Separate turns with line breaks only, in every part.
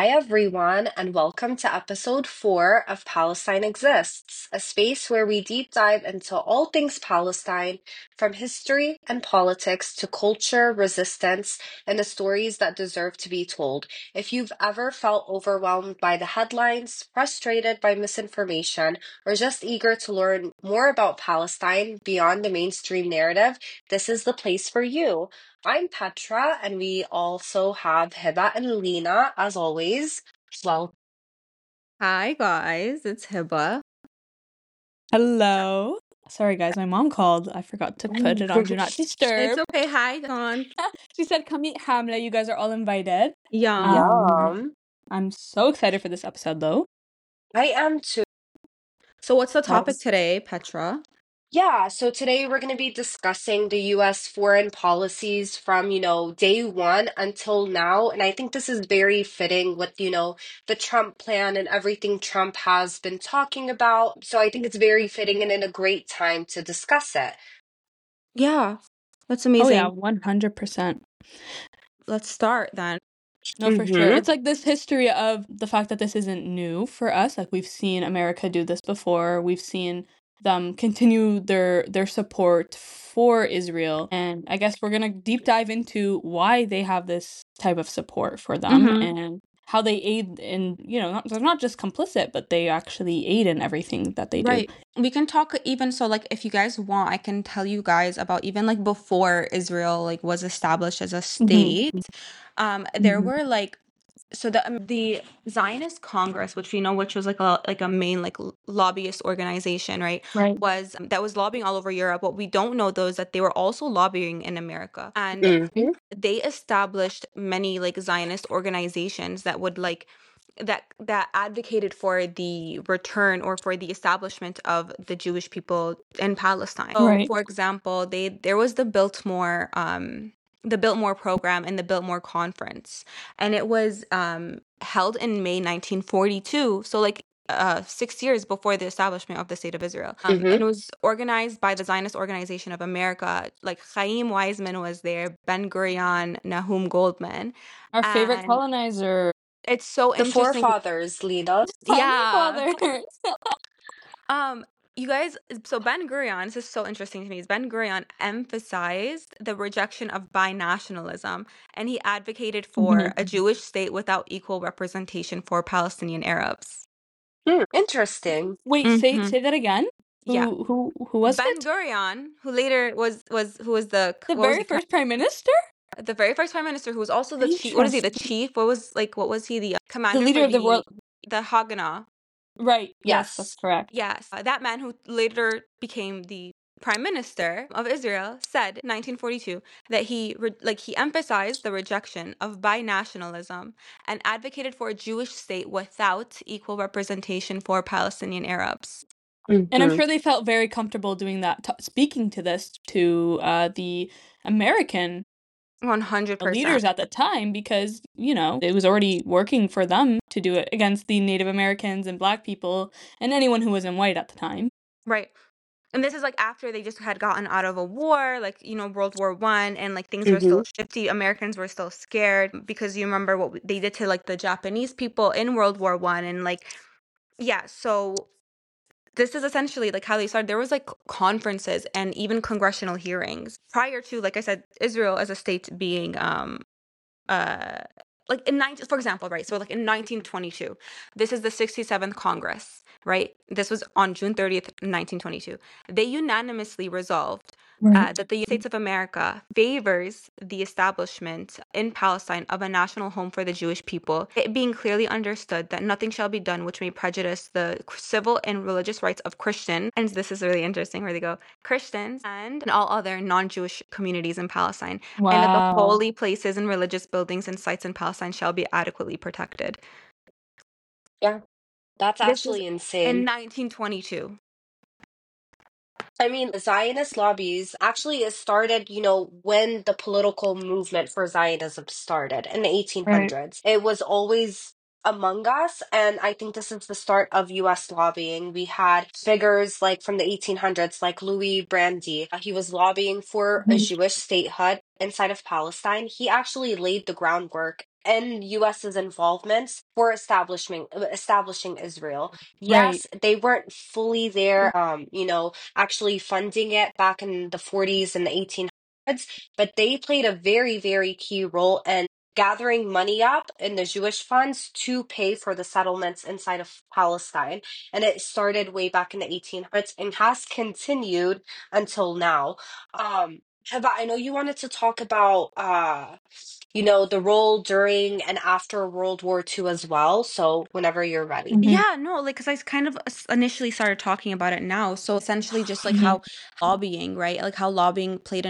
Hi, everyone, and welcome to episode 4 of Palestine Exists, a space where we deep dive into all things Palestine, from history and politics to culture, resistance, and the stories that deserve to be told. If you've ever felt overwhelmed by the headlines, frustrated by misinformation, or just eager to learn more about Palestine beyond the mainstream narrative, this is the place for you. I'm Petra, and we also have Hiba and Lena, as always. Well,
Hi guys, it's Hiba.
Hello. Sorry, guys, my mom called. I forgot to put it on Do Not Disturb.
It's okay. Hi, Dawn.
She said, come meet Hamlet. You guys are all invited.
Yeah.
yum.
I'm so excited for this episode, though.
I am too.
So what's the topic
Yes.
today, Petra?
Yeah, so today we're going to be discussing the US foreign policies from, day one until now. And I think this is very fitting with, the Trump plan and everything Trump has been talking about. So I think it's very fitting and in a great time to discuss it.
Yeah, that's
Oh,
amazing.
yeah, 100%.
Let's start then.
No, for sure. It's like this history of the fact that this isn't new for us. Like, we've seen America do this before. We've seen them continue their support for Israel. And I guess we're going to deep dive into why they have this type of support for them and how they aid in, they're not just complicit, but they actually aid in everything that they do.
Right. We can talk even so like if you guys want, I can tell you guys about even like before Israel like was established as a state. There were like so the Zionist Congress, which we know, which was like a main like lobbyist organization, right?
Right.
Was that was lobbying all over Europe. What we don't know though is that they were also lobbying in America, and they established many like Zionist organizations that would like that advocated for the return or for the establishment of the Jewish people in Palestine. So,
Right.
for example, there was the Biltmore program and the Biltmore Conference, and it was held in May 1942. So like 6 years before the establishment of the State of Israel. And it was organized by the Zionist Organization of America. Like Chaim Weizmann was there, Ben Gurion, Nahum Goldman.
Our favorite
And
colonizer.
it's so
The
interesting.
forefathers, Lena.
Yeah. You guys, so Ben Gurion, this is so interesting to me, is Ben Gurion emphasized the rejection of binationalism, and he advocated for a Jewish state without equal representation for Palestinian Arabs.
Interesting.
Wait, say that again?
Yeah.
Who was
Ben
it?
Gurion, who later was the
very first prime minister?
The very first prime minister, who was also the chief. What is he? The chief? What was he? The commander?
The leader
for
of the world.
The Haganah.
Right.
Yes.
That's correct.
Yes. That man who later became the prime minister of Israel said in 1942 that he emphasized the rejection of binationalism and advocated for a Jewish state without equal representation for Palestinian Arabs.
And I'm sure they felt very comfortable doing that, speaking to this to the American
100%
leaders at the time, because, it was already working for them to do it against the Native Americans and Black people and anyone who wasn't white at the time.
Right. And this is like after they just had gotten out of a war, like, World War I, and like things were still shifty. Americans were still scared because you remember what they did to like the Japanese people in World War I, and like, yeah, so this is essentially like how they started. There was like conferences and even congressional hearings prior to, like I said, Israel as a state being like for example, right? So like in 1922, this is the 67th Congress, right? This was on June 30th, 1922. They unanimously resolved that the United States of America favors the establishment in Palestine of a national home for the Jewish people, it being clearly understood that nothing shall be done which may prejudice the civil and religious rights of Christians, and this is really interesting where they go, Christians and all other non-Jewish communities in Palestine.
Wow.
And that the holy places and religious buildings and sites in Palestine shall be adequately protected.
Yeah, that's actually insane.
In 1922.
I mean, Zionist lobbies actually it started, when the political movement for Zionism started in the 1800s. It was always among us, and I think this is the start of US lobbying. We had figures like from the 1800s, like Louis Brandy. He was lobbying for a Jewish statehood inside of Palestine. He actually laid the groundwork and US's involvement for establishing Israel.
Right.
Yes, they weren't fully there, actually funding it back in the 40s and the 1800s, but they played a very, very key role in gathering money up in the Jewish funds to pay for the settlements inside of Palestine. And it started way back in the 1800s and has continued until now. Heba, I know you wanted to talk about the role during and after World War II as well. So whenever you're ready.
Yeah, no, like, because I kind of initially started talking about it now. So essentially, just like how lobbying, right? Like how lobbying played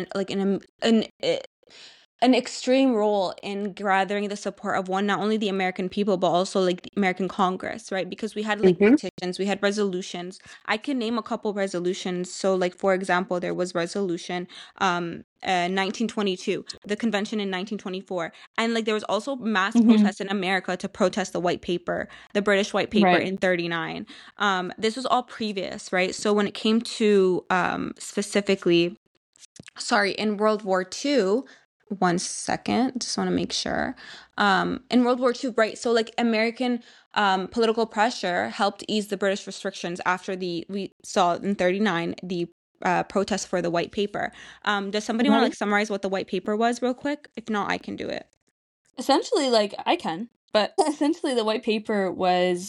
an extreme role in gathering the support of not only the American people, but also like the American Congress, right? Because we had like petitions, we had resolutions. I can name a couple resolutions. So like, for example, there was resolution 1922, the convention in 1924. And like there was also mass protests in America to protest the white paper, the British white paper in 39. This was all previous, right? So when it came to specifically, in World War II, one second, just want to make sure. In World War II, right? So like American political pressure helped ease the British restrictions after we saw in 39 the protest for the white paper. Does somebody want to like summarize what the white paper was real quick? If not, I can do it.
Essentially, like, I can, but essentially the white paper was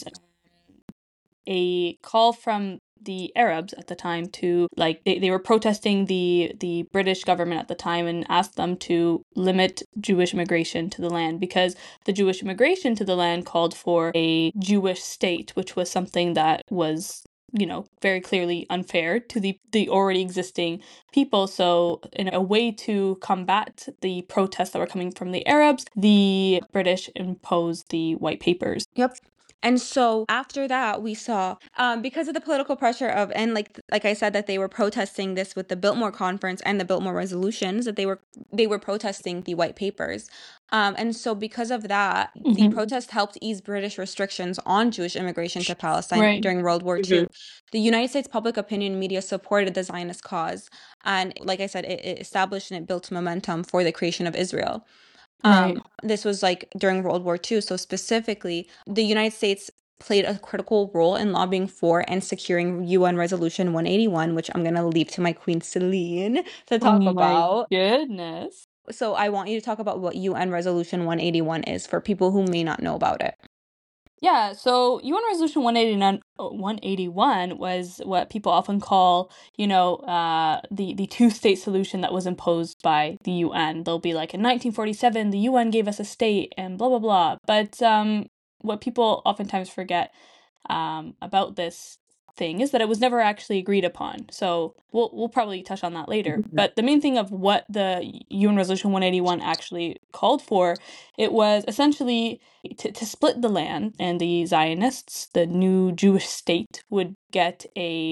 a call from the Arabs at the time to, like, they were protesting the British government at the time and asked them to limit Jewish immigration to the land, because the Jewish immigration to the land called for a Jewish state, which was something that was, very clearly unfair to the already existing people. So in a way to combat the protests that were coming from the Arabs, the British imposed the white papers.
Yep. And so after that, we saw, because of the political pressure of, and like I said, that they were protesting this with the Biltmore Conference and the Biltmore resolutions, that they were protesting the white papers. And so because of that, the protest helped ease British restrictions on Jewish immigration to Palestine during World War II. The United States public opinion media supported the Zionist cause. And like I said, it established and it built momentum for the creation of Israel. This was like during World War II. So specifically, the United States played a critical role in lobbying for and securing UN Resolution 181, which I'm going to leave to my queen Celine to talk about.
Goodness.
So I want you to talk about what UN Resolution 181 is for people who may not know about it.
Yeah, so UN Resolution 181 was what people often call, the two-state solution that was imposed by the UN. They'll be like, in 1947, the UN gave us a state and blah, blah, blah. But what people oftentimes forget about this thing is that it was never actually agreed upon. So we'll probably touch on that later. But the main thing of what the UN Resolution 181 actually called for, it was essentially to split the land, and the Zionists, the new Jewish state, would get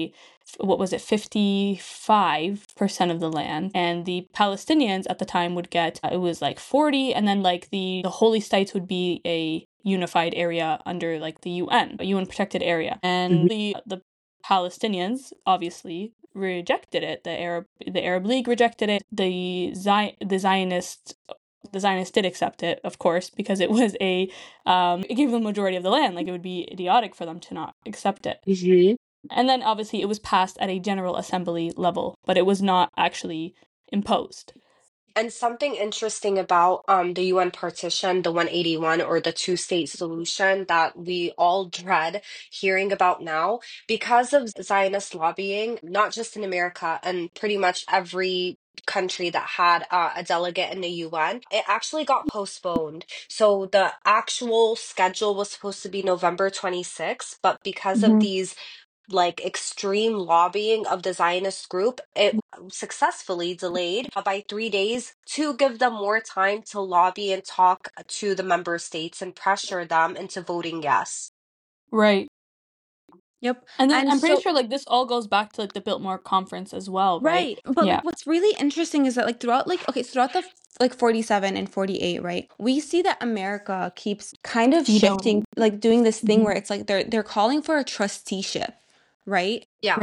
55% of the land, and the Palestinians at the time would get, it was like 40, and then like the holy sites would be a unified area under like the UN, a UN protected area. And the Palestinians obviously rejected it. The Arab League rejected it. The Zionists did accept it, of course, because it was it gave them the majority of the land. Like, it would be idiotic for them to not accept it. And then obviously it was passed at a General Assembly level, but it was not actually imposed.
And something interesting about the UN partition, the 181 or the two-state solution that we all dread hearing about now, because of Zionist lobbying, not just in America and pretty much every country that had a delegate in the UN, it actually got postponed. So the actual schedule was supposed to be November 26th, but because of these like extreme lobbying of the Zionist group, it successfully delayed by 3 days to give them more time to lobby and talk to the member states and pressure them into voting yes.
Right.
Yep.
And then I'm pretty sure like this all goes back to like the Biltmore Conference as well, right?
But like what's really interesting is that like throughout the like 47 and 48, right? We see that America keeps kind of shifting, like doing this thing where it's like they're calling for a trusteeship, right?
Yeah.
Right.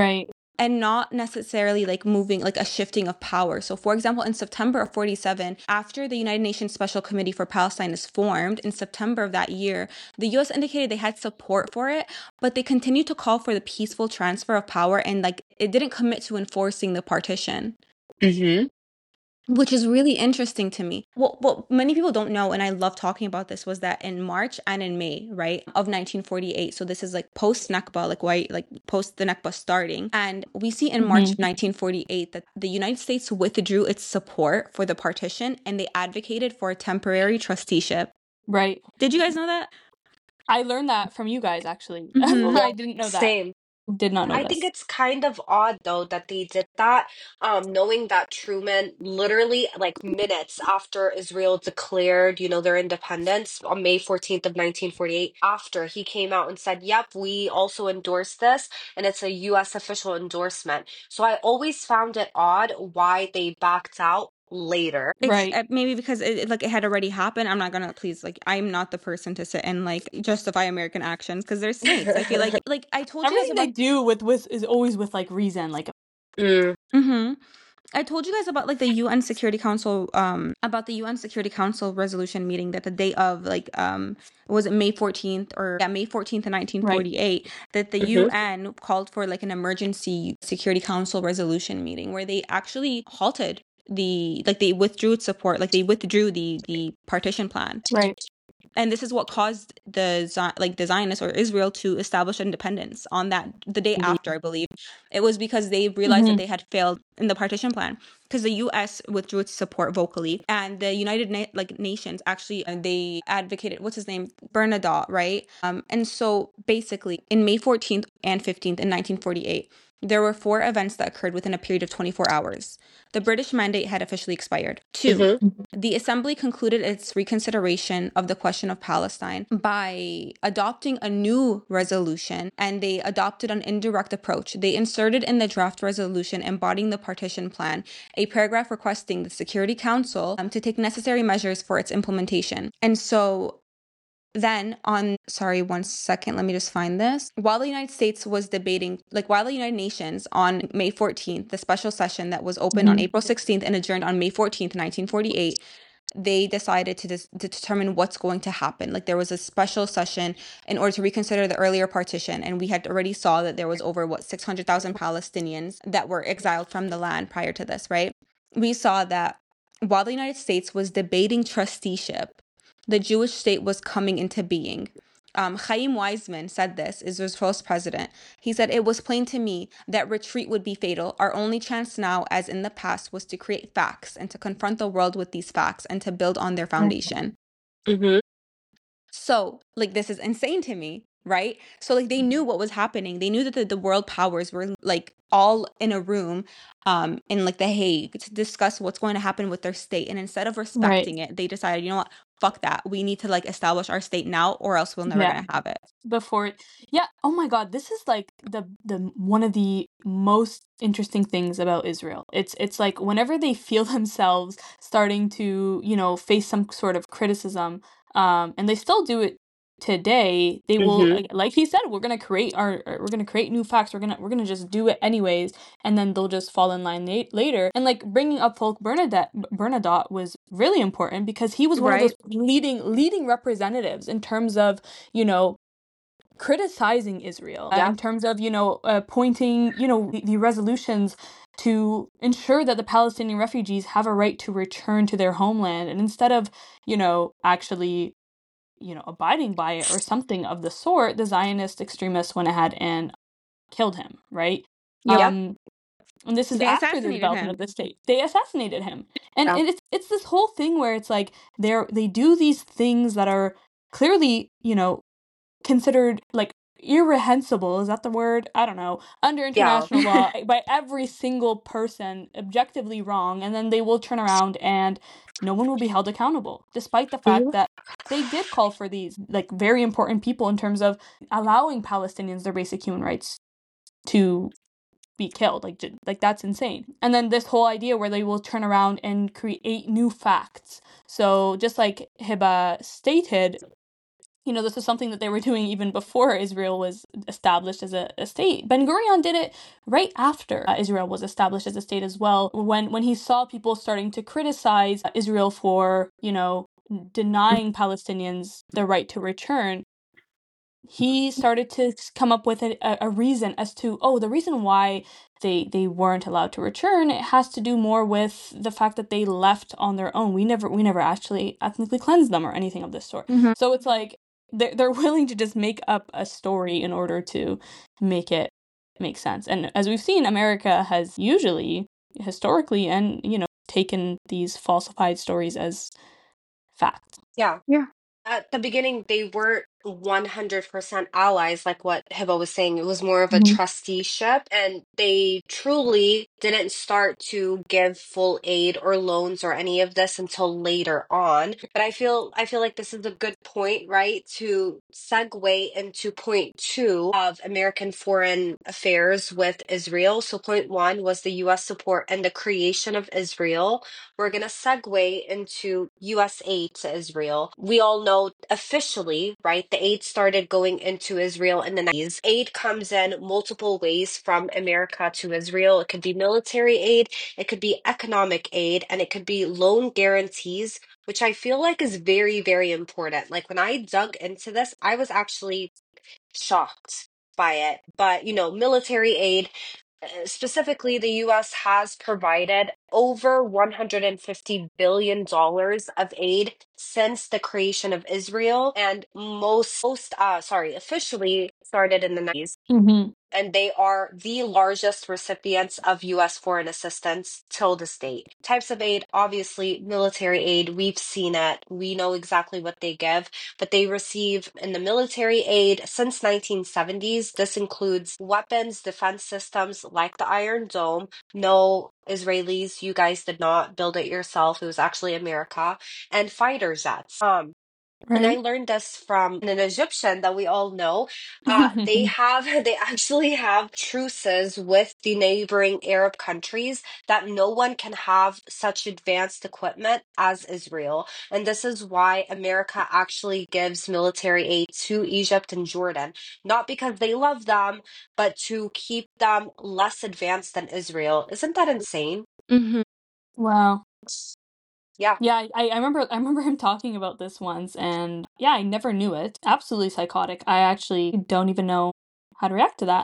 and not necessarily like moving like a shifting of power. So for example, in September of 47, after the United Nations Special Committee for Palestine is formed in September of that year, the US indicated they had support for it, but they continued to call for the peaceful transfer of power, and like it didn't commit to enforcing the partition. Which is really interesting to me. What many people don't know, and I love talking about this, was that in March and in May, right, of 1948, so this is like post-Nakba, like post the Nakba starting, and we see in March of 1948 that the United States withdrew its support for the partition, and they advocated for a temporary trusteeship.
Right.
Did you guys know that?
I learned that from you guys, actually.
Mhm.
I didn't know that.
Same.
Did not know
I
this.
think it's kind of odd though that they did that, knowing that Truman literally like minutes after Israel declared, their independence on May 14th of 1948, after he came out and said, "Yep, we also endorse this," and it's a US official endorsement. So I always found it odd why they backed out later.
Right.
Maybe because it had already happened. I'm not gonna, please, like, I'm not the person to sit and like justify American actions because they're snakes. I feel like I told you guys
Everything they do with is always with like reason, like
I told you guys about like the UN Security Council about the UN Security Council resolution meeting that the day of was it May 14th May 14th in 1948, that the UN called for like an emergency Security Council resolution meeting where they actually halted they withdrew its support, like they withdrew the partition plan.
Right.
And this is what caused the Zionists or Israel to establish independence on the day after, I believe. It was because they realized that they had failed in the partition plan, because the U.S. withdrew its support vocally, and the United Nations actually they advocated, what's his name, Bernadotte, right? And so basically, in May 14th and 15th in 1948, there were 4 events that occurred within a period of 24 hours. The British mandate had officially expired. 2, the Assembly concluded its reconsideration of the question of Palestine by adopting a new resolution, and they adopted an indirect approach. They inserted in the draft resolution embodying the partition plan a paragraph requesting the Security Council to take necessary measures for its implementation. And so then sorry, one second, let me just find this. While the United States was debating, while the United Nations on May 14th, the special session that was opened on April 16th and adjourned on May 14th, 1948, they decided to determine what's going to happen. Like, there was a special session in order to reconsider the earlier partition, and we had already saw that there was over 600,000 Palestinians that were exiled from the land prior to this, right? We saw that while the United States was debating trusteeship, the Jewish state was coming into being. Chaim Weizmann said this, Israel's first president. He said, "It was plain to me that retreat would be fatal. Our only chance now, as in the past, was to create facts and to confront the world with these facts and to build on their foundation." So, this is insane to me, right? So, they knew what was happening. They knew that the world powers were, all in a room in, The Hague to discuss what's going to happen with their state. And instead of respecting it, they decided, you know what? Fuck that. We need to, establish our state now, or else we're never going to have it.
Oh my God, this is, the one of the most interesting things about Israel. It's like whenever they feel themselves starting to, face some sort of criticism, and they still do it today, they will, like he said, we're gonna create new facts. We're gonna just do it anyways, and then they'll just fall in line later. And bringing up Folk Bernadotte was really important because he was one of those leading representatives in terms of criticizing Israel, in terms of pointing the resolutions to ensure that the Palestinian refugees have a right to return to their homeland, and instead of actually abiding by it or something of the sort, the Zionist extremists went ahead and killed him, right? And this is after the development of the state. They assassinated him. And it's this whole thing where it's they do these things that are clearly, considered irreprehensible, is that the word? I don't know, under international law by every single person, objectively wrong, and then they will turn around and no one will be held accountable, despite the fact that they did call for these very important people in terms of allowing Palestinians their basic human rights to be killed. That's insane. And then this whole idea where they will turn around and create new facts. So just like Hiba stated, you know, this is something that they were doing even before Israel was established as a state. Ben-Gurion did it right after Israel was established as a state as well, when he saw people starting to criticize Israel for, you know, denying Palestinians the right to return. He started to come up with a reason as to, oh, the reason why they weren't allowed to return, it has to do more with the fact that they left on their own. We never actually ethnically cleansed them or anything of this sort. So it's like they're willing to just make up a story in order to make it make sense. And as we've seen, America has usually, historically, and, you know, taken these falsified stories as fact.
Yeah.
Yeah.
At the beginning, they weren't 100% allies, like what Hiba was saying. It was more of a trusteeship, and they truly didn't start to give full aid or loans or any of this until later on. But I feel like this is a good point, right, to segue into point two of American foreign affairs with Israel. So point one was the U.S. support and the creation of Israel. We're going to segue into U.S. aid to Israel. We all know officially, right, the aid started going into Israel in the 90s. Aid comes in multiple ways from America to Israel. It could be military aid, it could be economic aid, and it could be loan guarantees, which I feel like is very, very important. Like when I dug into this, I was actually shocked by it. But, you know, military aid, specifically, the US has provided over $150 billion of aid since the creation of Israel, and officially started in the 90s. And they are the largest recipients of U.S. foreign assistance till this date. Types of aid, obviously, military aid, we've seen it. We know exactly what they give, but they receive in the military aid since 1970s. This includes weapons, defense systems like the Iron Dome. No, Israelis, you guys did not build it yourself. It was actually America. And fighter jets. And I learned this from an Egyptian that we all know. They actually have truces with the neighboring Arab countries that no one can have such advanced equipment as Israel. And this is why America actually gives military aid to Egypt and Jordan, not because they love them, but to keep them less advanced than Israel. Isn't that insane?
Wow.
Yeah.
Yeah, I remember him talking about this once, and yeah, I never knew it. Absolutely psychotic. I actually don't even know how to react to that.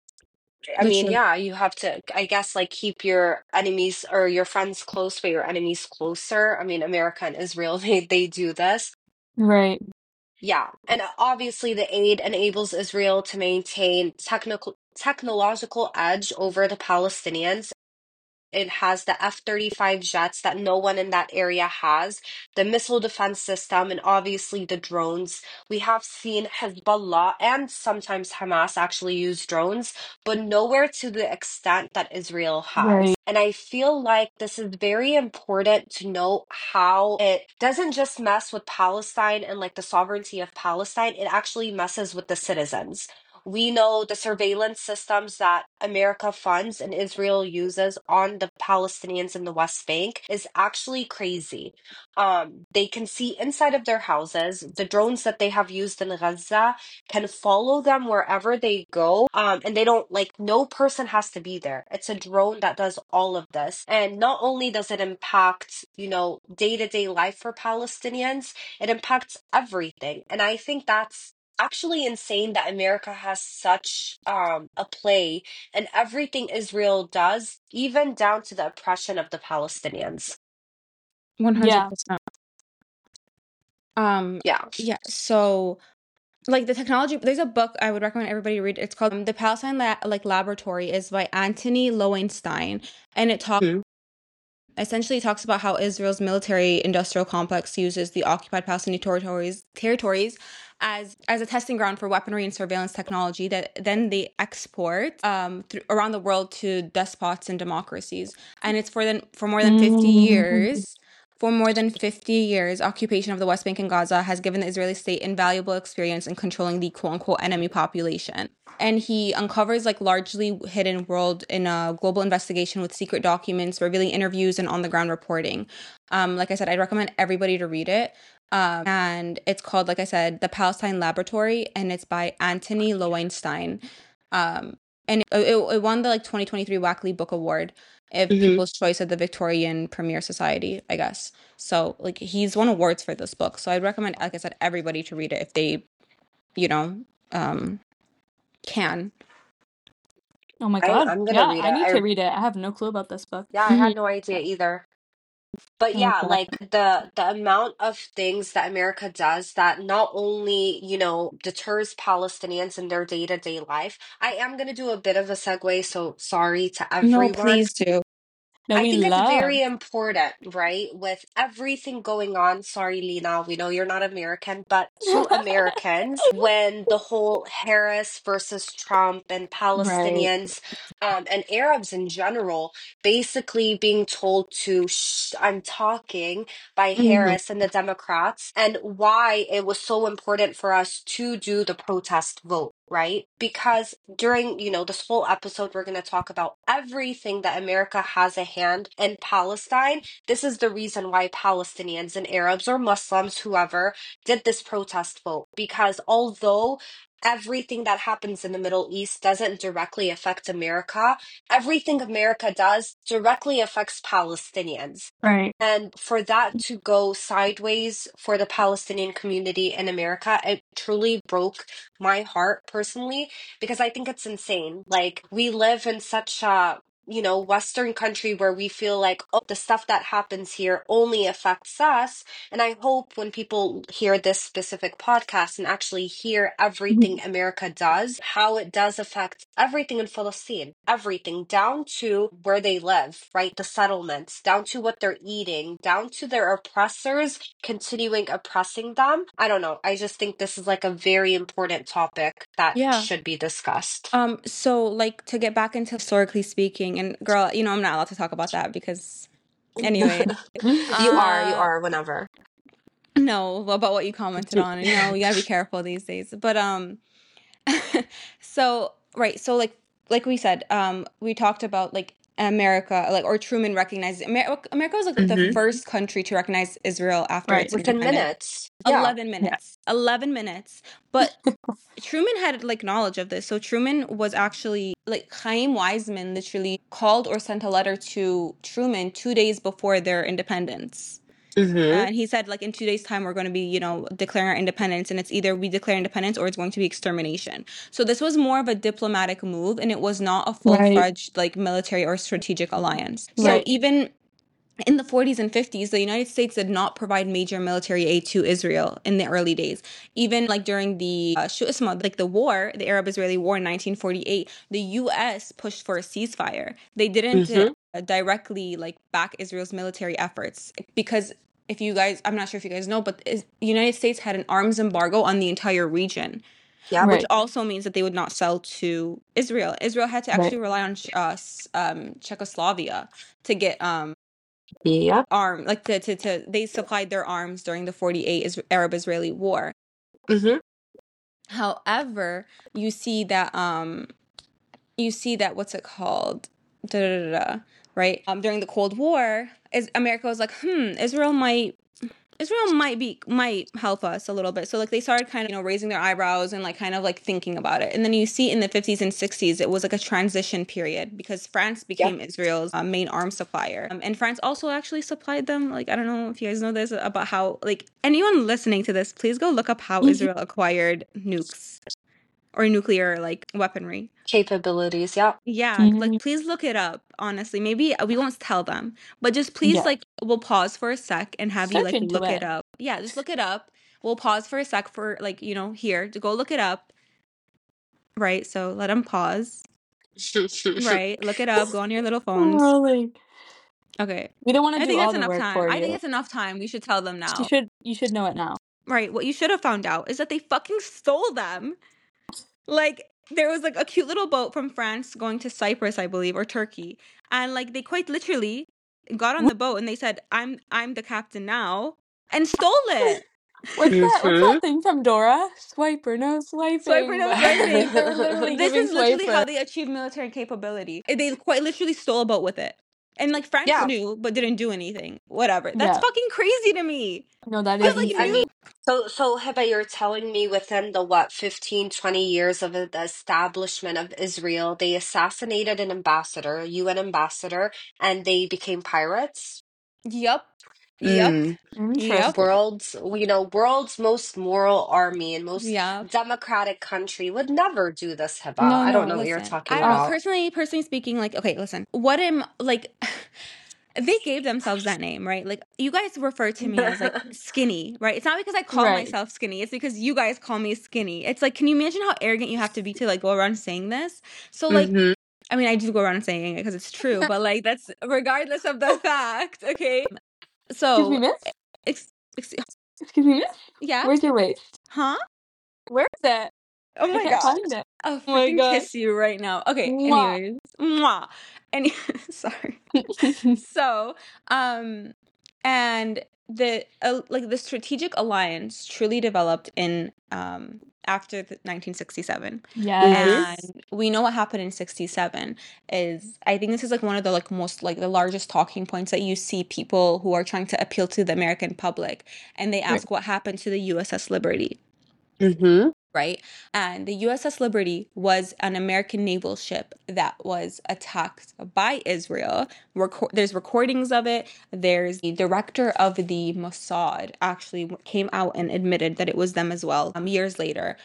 I mean, yeah, you have to, I guess, like keep your enemies or your friends close, but your enemies closer. I mean, America and Israel, they do this.
Right.
Yeah. And obviously, the aid enables Israel to maintain technological edge over the Palestinians. It has the F-35 jets that no one in that area has, the missile defense system, and obviously the drones. We have seen Hezbollah and sometimes Hamas actually use drones, but nowhere to the extent that Israel has.
Right.
And I feel like this is very important to note how it doesn't just mess with Palestine and like the sovereignty of Palestine, it actually messes with the citizens. We know the surveillance systems that America funds and Israel uses on the Palestinians in the West Bank is actually crazy. They can see inside of their houses. The drones that they have used in Gaza can follow them wherever they go. And they don't, like, no person has to be there. It's a drone that does all of this. And not only does it impact, you know, day-to-day life for Palestinians, it impacts everything. And I think that's actually insane that America has such a play in everything Israel does, even down to the oppression of the Palestinians.
100%.
Yeah.
Yeah. So, like the technology, there's a book I would recommend everybody read. It's called The Palestine Laboratory. Is by Anthony Lowenstein, and it essentially talks about how Israel's military-industrial complex uses the occupied Palestinian territories as a testing ground for weaponry and surveillance technology that then they export around the world to despots and democracies. And it's for more than 50 years. For more than 50 years, occupation of the West Bank and Gaza has given the Israeli state invaluable experience in controlling the quote-unquote enemy population. And he uncovers like largely hidden world in a global investigation with secret documents, revealing interviews and on-the-ground reporting. Like I said, I'd recommend everybody to read it. And it's called, like I said, The Palestine Laboratory, and it's by Anthony Lowenstein. And it won the like 2023 Wackley Book Award of People's Choice at the Victorian Premier Society, I guess. So like he's won awards for this book. So I'd recommend, like I said, everybody to read it if they, you know, can.
Oh my God.
I'm gonna read
I need to
it.
read it. I have no clue about this book.
Yeah, I had no idea either. But yeah,
Okay.
like the amount of things that America does that not only, deters Palestinians in their day-to-day life. I am gonna do a bit of a segue, so sorry to
No,
everyone.
please do.
No,
I
we
think it's
love.
very important, right? With everything going on. Sorry, Lena, we know you're not American, but to Americans, when the whole Harris versus Trump and
Right.
Palestinians, and Arabs in general, basically being told to shh, I'm talking by Harris and the Democrats, and why it was so important for us to do the protest vote. Right? Because during, this whole episode, we're going to talk about everything that America has a hand in Palestine. This is the reason why Palestinians and Arabs or Muslims, whoever, did this protest vote. Because although everything that happens in the Middle East doesn't directly affect America, everything America does directly affects Palestinians.
Right.
And for that to go sideways for the Palestinian community in America, it truly broke my heart personally, because I think it's insane. Like, we live in such a, Western country where we feel like, oh, the stuff that happens here only affects us. And I hope when people hear this specific podcast and actually hear everything America does, how it does affect everything in Palestine, everything down to where they live, right? The settlements, down to what they're eating, down to their oppressors continuing oppressing them. I don't know. I just think this is like a very important topic that
Yeah.
should be discussed.
So like to get back into historically speaking, and girl, I'm not allowed to talk about that because anyway.
You are whenever.
No, about what you commented on. You gotta be careful these days. But so right, so like we said, we talked about like America, like, or Truman recognized America was like the first country to recognize Israel after its
Within
independence.
minutes. Yeah.
11 minutes. 11 minutes. But Truman had like knowledge of this. So Truman was actually like Chaim Weizmann literally called or sent a letter to Truman 2 days before their independence. And he said, like, in 2 days' time, we're going to be, declaring our independence. And it's either we declare independence or it's going to be extermination. So this was more of a diplomatic move. And it was not a full-fledged, like, military or strategic alliance. So even in the 40s and 50s, the United States did not provide major military aid to Israel in the early days. Even like during the the war, the Arab-Israeli War in 1948, the U.S. pushed for a ceasefire. They didn't directly like back Israel's military efforts because I'm not sure if you guys know, but the United States had an arms embargo on the entire region.
Yeah.
Which also means that they would not sell to Israel. Israel had to actually rely on Czechoslovakia to get arm, like to they supplied their arms during the 48 Arab-Israeli War. However, you see that what's it called? Right? During the Cold War, America was like, Israel might help us a little bit. So like they started kind of, raising their eyebrows and like kind of like thinking about it. And then you see in the 50s and 60s, it was like a transition period because France became Israel's main arms supplier. And France also actually supplied them. Like, I don't know if you guys know this about how, like, anyone listening to this, please go look up how Israel acquired nukes or nuclear like weaponry.
Capabilities.
Yeah, like please look it up. Honestly, maybe we won't tell them, but just please like we'll pause for a sec and have you like look it up. Yeah, just look it up. We'll pause for a sec for like here to go look it up. Right, so let them pause. Right, look it up. Go on your little phones. Okay,
we don't want to do all the work for you.
I think it's enough time. We should tell them now.
You should know it now.
Right, what you should have found out is that they fucking stole them. Like, there was like a cute little boat from France going to Cyprus, I believe, or Turkey. And like they quite literally got on the boat and they said, I'm the captain now, and stole it.
What's that thing from Dora? Swipe or no swiping.
Swipe or no swiping.
They were literally
This
giving
is literally
Swiper.
how they achieved military capability. They quite literally stole a boat with it. And like France
Yeah.
knew but didn't do anything. Whatever. That's fucking crazy to me.
No, that
I
is
like
I
knew.
mean, so Heba, you're telling me within the what 15, 20 years of the establishment of Israel, they assassinated an ambassador, a UN ambassador, and they became pirates?
Yep.
interesting.
World's most moral army and most
Yeah.
democratic country would never do this, Heba.
No,
I don't know what
listen.
you're talking
I don't know.
about.
Personally speaking, like, okay, listen. What am like they gave themselves that name, right? Like, you guys refer to me as like skinny, right? It's not because I call myself skinny. It's because you guys call me skinny. It's like, can you imagine how arrogant you have to be to like go around saying this? So like, I mean, I do go around saying it because it's true, but like that's regardless of the fact, okay? So,
Excuse me, miss?
Yeah.
Where's your waist?
Huh?
Where is it?
Oh my
I can't
god.
find it.
I'll
Oh my
freaking
God.
kiss you right now. Okay,
Mwah.
anyways. Mwah. Sorry. So, and the like the strategic alliance truly developed in after 1967.
Yes.
And we know what happened in 67 is, I think this is like one of the like most like the largest talking points that you see people who are trying to appeal to the American public, and they ask what happened to the USS Liberty. Right? And the USS Liberty was an American naval ship that was attacked by Israel. There's recordings of it. There's the director of the Mossad actually came out and admitted that it was them as well years later.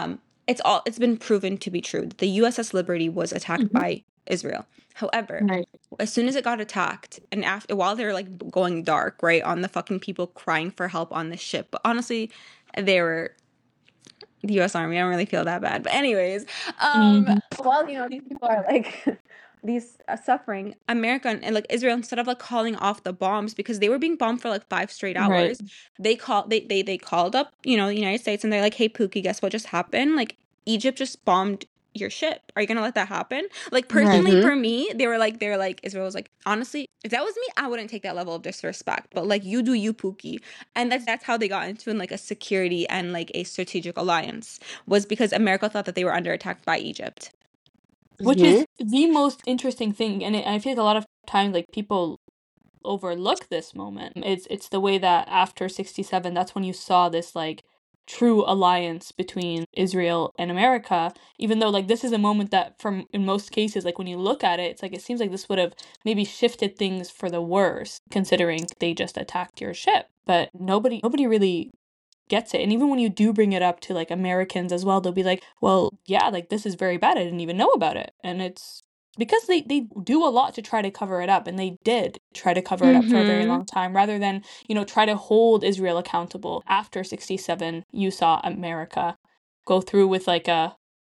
It's been proven to be true. The USS Liberty was attacked by Israel. However, as soon as it got attacked, and while they're like going dark, right, on the fucking people crying for help on the ship, but honestly, they were the U.S. Army. I don't really feel that bad. But anyways, while, these people are like these suffering, America and like Israel, instead of like calling off the bombs, because they were being bombed for like 5 straight hours, they called up, the United States, and they're like, hey, Pookie, guess what just happened? Like, Egypt just bombed your ship. Are you gonna let that happen? Like, personally, for me, they were like Israel was like, honestly, if that was me, I wouldn't take that level of disrespect, but like, you do you, Pookie. And that's how they got into like a security and like a strategic alliance, was because America thought that they were under attack by Egypt,
which is the most interesting thing. And I feel like a lot of times like people overlook this moment. It's the way that after 67, that's when you saw this like true alliance between Israel and America, even though like this is a moment that in most cases, like when you look at it, it's like it seems like this would have maybe shifted things for the worse, considering they just attacked your ship. But nobody really gets it. And even when you do bring it up to like Americans as well, they'll be like, well, yeah, like this is very bad, I didn't even know about it. And it's because they do a lot to try to cover it up, and they did try to cover it up for a very long time, rather than, try to hold Israel accountable. After 67, you saw America go through with like a,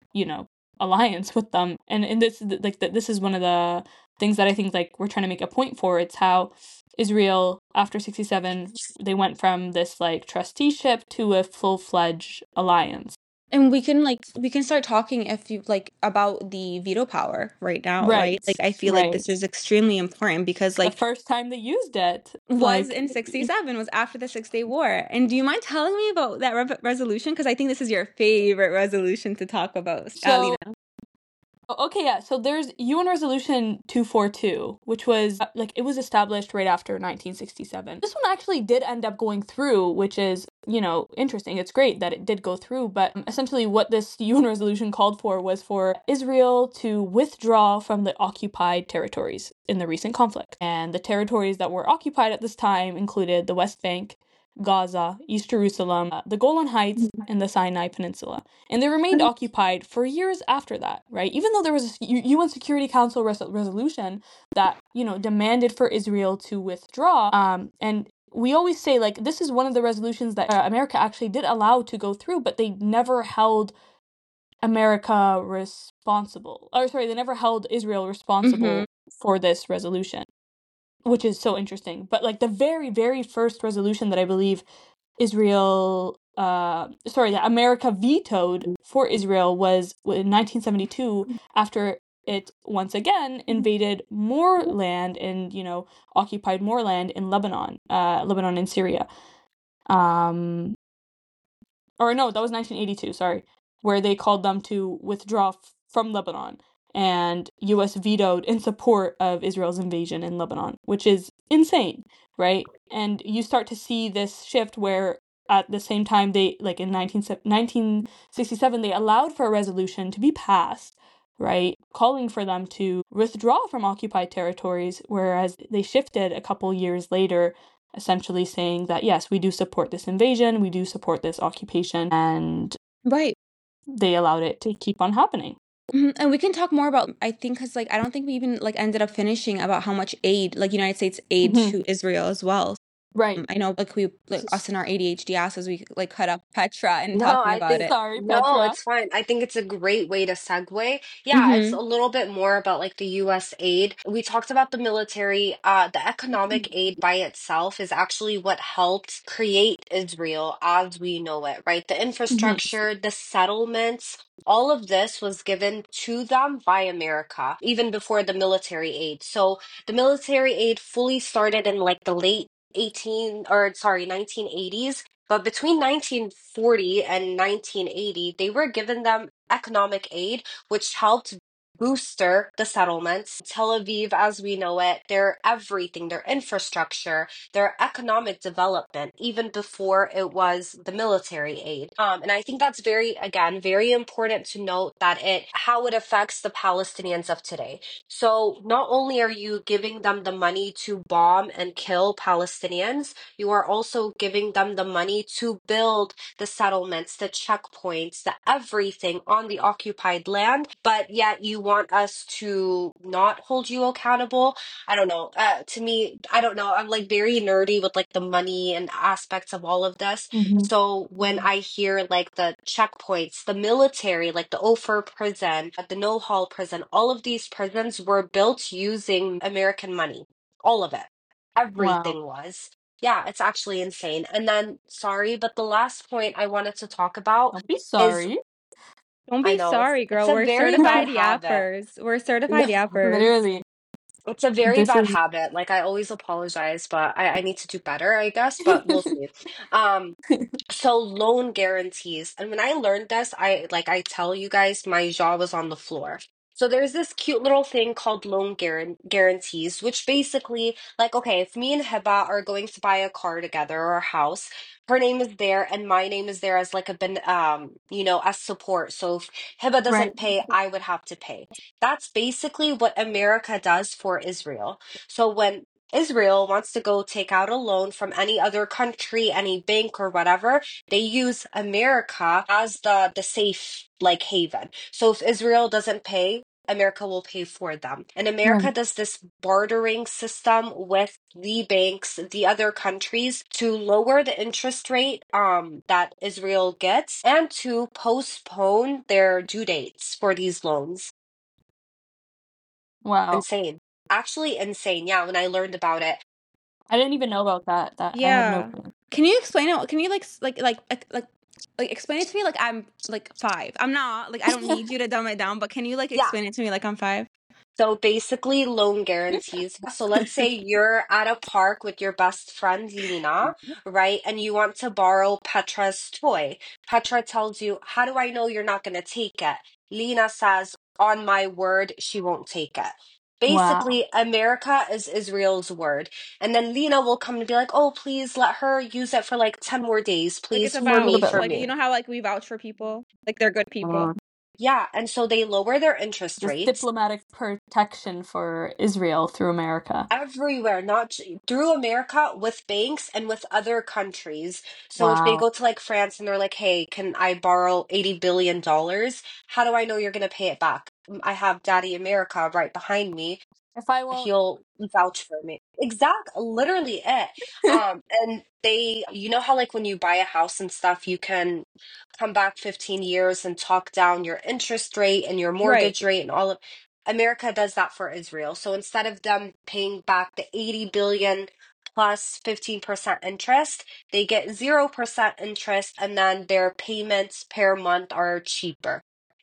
alliance with them. And this is one of the things that I think like we're trying to make a point for. It's how Israel, after 67, they went from this like trusteeship to a full-fledged alliance.
And we can start talking, if you like, about the veto power right now, right? Like, I feel like this is extremely important, because like
the first time they used it
was in 67, was after the 6-Day War. And do you mind telling me about that resolution? Because I think this is your favorite resolution to talk about, Alina.
Okay, yeah. So there's UN Resolution 242, which was it was established right after 1967. This one actually did end up going through, which is, interesting. It's great that it did go through, but essentially what this UN resolution called for was for Israel to withdraw from the occupied territories in the recent conflict. And the territories that were occupied at this time included the West Bank, Gaza, East Jerusalem, the Golan Heights, and the Sinai Peninsula. And they remained occupied for years after that, right? Even though there was a UN Security Council resolution that, demanded for Israel to withdraw. And we always say, like, this is one of the resolutions that America actually did allow to go through, but they never held America responsible. They never held Israel responsible for this resolution, which is so interesting. But like the very, very first resolution that I believe that America vetoed for Israel was in 1972, after it once again invaded more land and, occupied more land in Lebanon, Lebanon and Syria. Or no, that was 1982, sorry, where they called them to withdraw from Lebanon, and US vetoed in support of Israel's invasion in Lebanon, which is insane, right? And you start to see this shift where at the same time they, like in 1967, they allowed for a resolution to be passed, right, calling for them to withdraw from occupied territories, whereas they shifted a couple years later, essentially saying that, yes, we do support this invasion, we do support this occupation, and
Right.
they allowed it to keep on happening.
And we can talk more about, I think, because I don't think we even ended up finishing about how much aid, United States aid to Israel as well.
Right.
I know, us and our ADHD asses, we cut up Petra and talking about it.
Sorry,
No,
Petra.
it's fine. I think it's a great way to segue. Yeah, it's a little bit more about the US aid. We talked about the military. The economic aid by itself is actually what helped create Israel as we know it, right? The infrastructure, the settlements, all of this was given to them by America, even before the military aid. So the military aid fully started in the late 1980s, but between 1940 and 1980, they were given them economic aid, which helped booster the settlements. Tel Aviv, as we know it, their everything, their infrastructure, their economic development, even before it was the military aid. And I think that's very important to note that how it affects the Palestinians of today. So not only are you giving them the money to bomb and kill Palestinians, you are also giving them the money to build the settlements, the checkpoints, the everything on the occupied land, but yet you want us to not hold you accountable. I don't know. To me, I don't know. I'm very nerdy with the money and aspects of all of this. So when I hear the checkpoints, the military, the Ofer prison, the No Hall prison, all of these prisons were built using American money. All of it. Everything was. Yeah, it's actually insane. And then, sorry, but the last point I wanted to talk about
Don't be
is,
sorry.
Don't
I
be
know,
sorry,
it's
girl.
a
We're
very bad
certified
habit.
yappers. We're certified yappers.
Literally.
It's a very
This
bad
is
habit. I always apologize, but I need to do better, I guess, but we'll see. So loan guarantees. And when I learned this, I tell you guys, my jaw was on the floor. So there's this cute little thing called loan guarantees, which basically, okay, if me and Heba are going to buy a car together or a house, her name is there and my name is there as as support. So if Heba
right.
doesn't pay, I would have to pay. That's basically what America does for Israel. So when Israel wants to go take out a loan from any other country, any bank or whatever, they use America as the safe haven. So if Israel doesn't pay, America will pay for them. And America does this bartering system with the banks, the other countries, to lower the interest rate that Israel gets and to postpone their due dates for these loans.
Wow.
Insane. Actually insane. Yeah, when I learned about it.
I didn't even know about that. I had no clue.
Can you explain it? Can you explain it to me I'm 5? I'm not I don't need you to dumb it down, but can you explain it to me I'm 5?
So basically, loan guarantees. So let's say you're at a park with your best friend, Lena, right? And you want to borrow Petra's toy. Petra tells you, how do I know you're not going to take it? Lena says, on my word, she won't take it. Basically, America is Israel's word. And then Lena will come and be like, oh, please let her use it for 10 more days, please,
It's
for me,
about
for me.
you know how we vouch for people? They're good people.
Yeah, and so they lower their interest
Just
rates.
diplomatic protection for Israel through America.
Everywhere, not through America, with banks and with other countries. So if they go to France and they're like, hey, can I borrow $80 billion? How do I know you're going to pay it back? I have Daddy America right behind me.
If I won't,
He'll vouch for me. Literally it. And they, how when you buy a house and stuff, you can come back 15 years and talk down your interest rate and your
Right.
mortgage rate and all of America does that for Israel. So instead of them paying back the 80 billion plus 15% interest, they get 0% interest and then their payments per month are cheaper.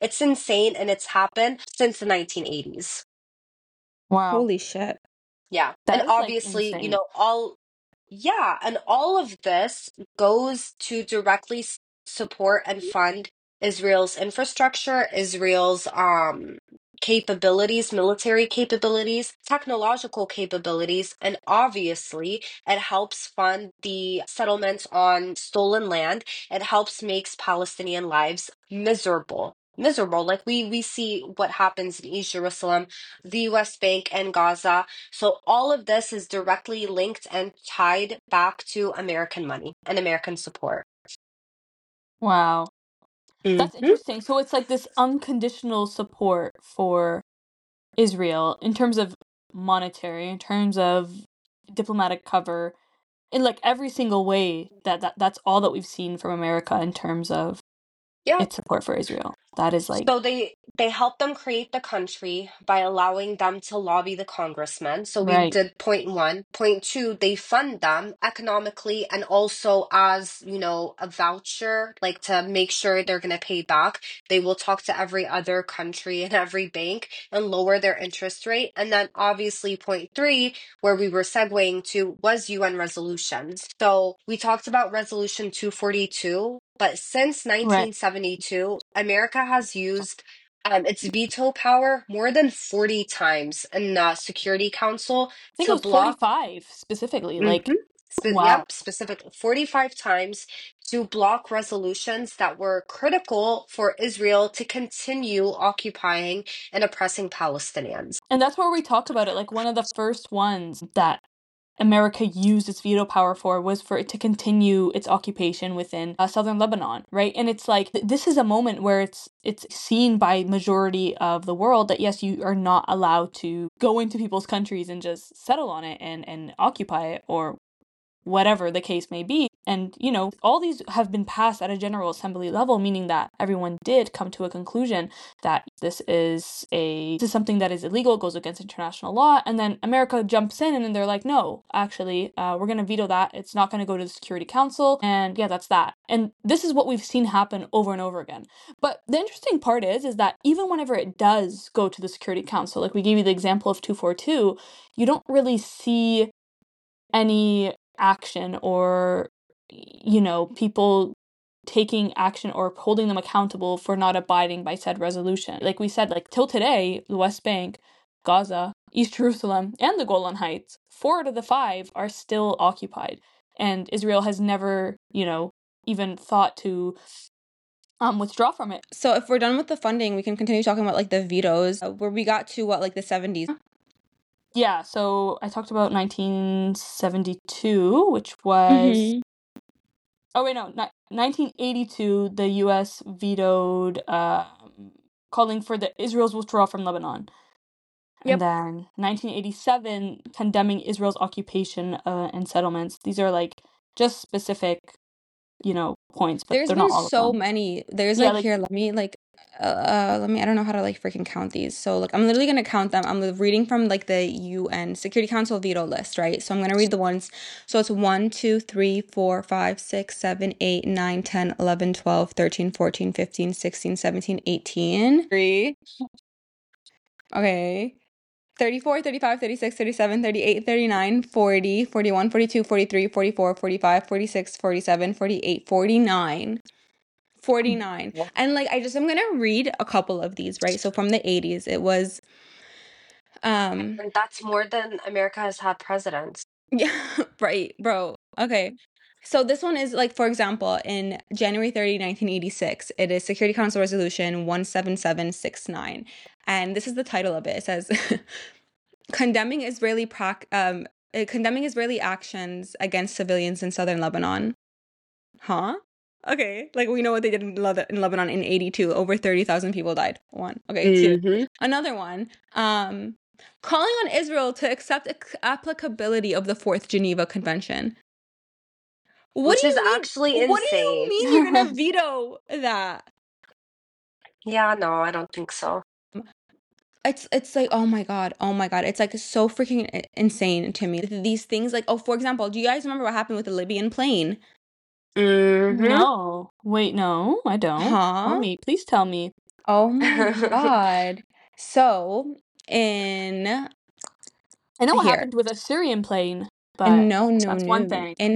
It's insane, and it's happened since the 1980s.
Wow.
Holy shit.
Yeah.
That
And
is, like,
obviously,
insane.
yeah, and all of this goes to directly support and fund Israel's infrastructure, Israel's capabilities, military capabilities, technological capabilities, and obviously it helps fund the settlements on stolen land. It helps makes Palestinian lives miserable. Miserable. Like we see what happens in East Jerusalem, the West Bank, and Gaza. So all of this is directly linked and tied back to American money and American support.
Wow. That's
Mm-hmm.
interesting. So it's like this unconditional support for Israel in terms of monetary, in terms of diplomatic cover, in like every single way that's all that we've seen from America in terms of
Yeah.
its support for Israel. That is like
So they help them create the country by allowing them to lobby the congressmen. So we
right.
did point one. Point two, they fund them economically and also as, a voucher, like to make sure they're going to pay back. They will talk to every other country and every bank and lower their interest rate. And then obviously point three, where we were segueing to, was UN resolutions. So we talked about resolution 242, but since
Right.
1972, America has used its veto power more than 40 times in the Security Council
I think it
to
was
block.
45 specifically. Like,
Mhm.
wow.
Yep, specific 45 times to block resolutions that were critical for Israel to continue occupying and oppressing Palestinians.
And that's where we talk about it. Like, one of the first ones that America used its veto power for was for it to continue its occupation within southern Lebanon, right? And it's like this is a moment where it's seen by majority of the world that yes, you are not allowed to go into people's countries and just settle on it and occupy it or whatever the case may be. And, all these have been passed at a General Assembly level, meaning that everyone did come to a conclusion that this is something that is illegal, goes against international law. And then America jumps in and then they're like, no, actually, we're going to veto that. It's not going to go to the Security Council. And yeah, that's that. And this is what we've seen happen over and over again. But the interesting part is that even whenever it does go to the Security Council, like we gave you the example of 242, you don't really see any action or people taking action or holding them accountable for not abiding by said resolution. Like we said, like till today, the West Bank, Gaza, East Jerusalem, and the Golan Heights, 4 out of the 5 are still occupied. And Israel has never, even thought to withdraw from it.
So if we're done with the funding, we can continue talking about like the vetoes, where we got to what, like the 70s.
Yeah, so I talked about 1972, which was oh wait, no, 1982, the U.S. vetoed calling for Israel's withdrawal from Lebanon.
Yep.
And then 1987, condemning Israel's occupation and settlements. These are like just specific, points, but
There's
they're
been
not all of
so
them.
many. There's
Yeah,
like
like
here, let me I don't know how to like freaking count these. So like I'm literally gonna count them. I'm reading from like the UN Security Council veto list, right? So I'm gonna read the ones. So it's 1, 2, 3, 4, 5, 6, 7, 8, 9, 10, 11, 12, 13, 14, 15, 16, 17, 18. 3. Okay. 34, 35, 36, 37, 38, 39, 40, 41, 42, 43, 44, 45, 46, 47, 48, 49. 49. And like I'm gonna read a couple of these, right? So from the 80s, it was
And that's more than America has had presidents.
yeah, right, bro. Okay. So this one is like, for example, in January 30, 1986, it is Security Council Resolution 17769. And this is the title of it. It says condemning condemning Israeli actions against civilians in southern Lebanon. Huh? Okay. Like, we know what they did in Lebanon in 82. Over 30,000 people died. 1. Okay, 2.
Mm-hmm.
Another one. Calling on Israel to accept applicability of the 4th Geneva Convention. What
Which
do
is
you mean?
actually
What do you
insane.
mean you're gonna veto that?
Yeah, no, I don't think so.
It's like, oh my god, oh my god, it's like so freaking insane to me. These things, like, oh, for example, do you guys remember what happened with the Libyan plane?
Mm-hmm.
no. Wait, no, I don't. Tell
Huh?
me. Please tell me.
Oh my God. So in
I know what
here,
happened with a Syrian plane, but
no,
that's one thing.
In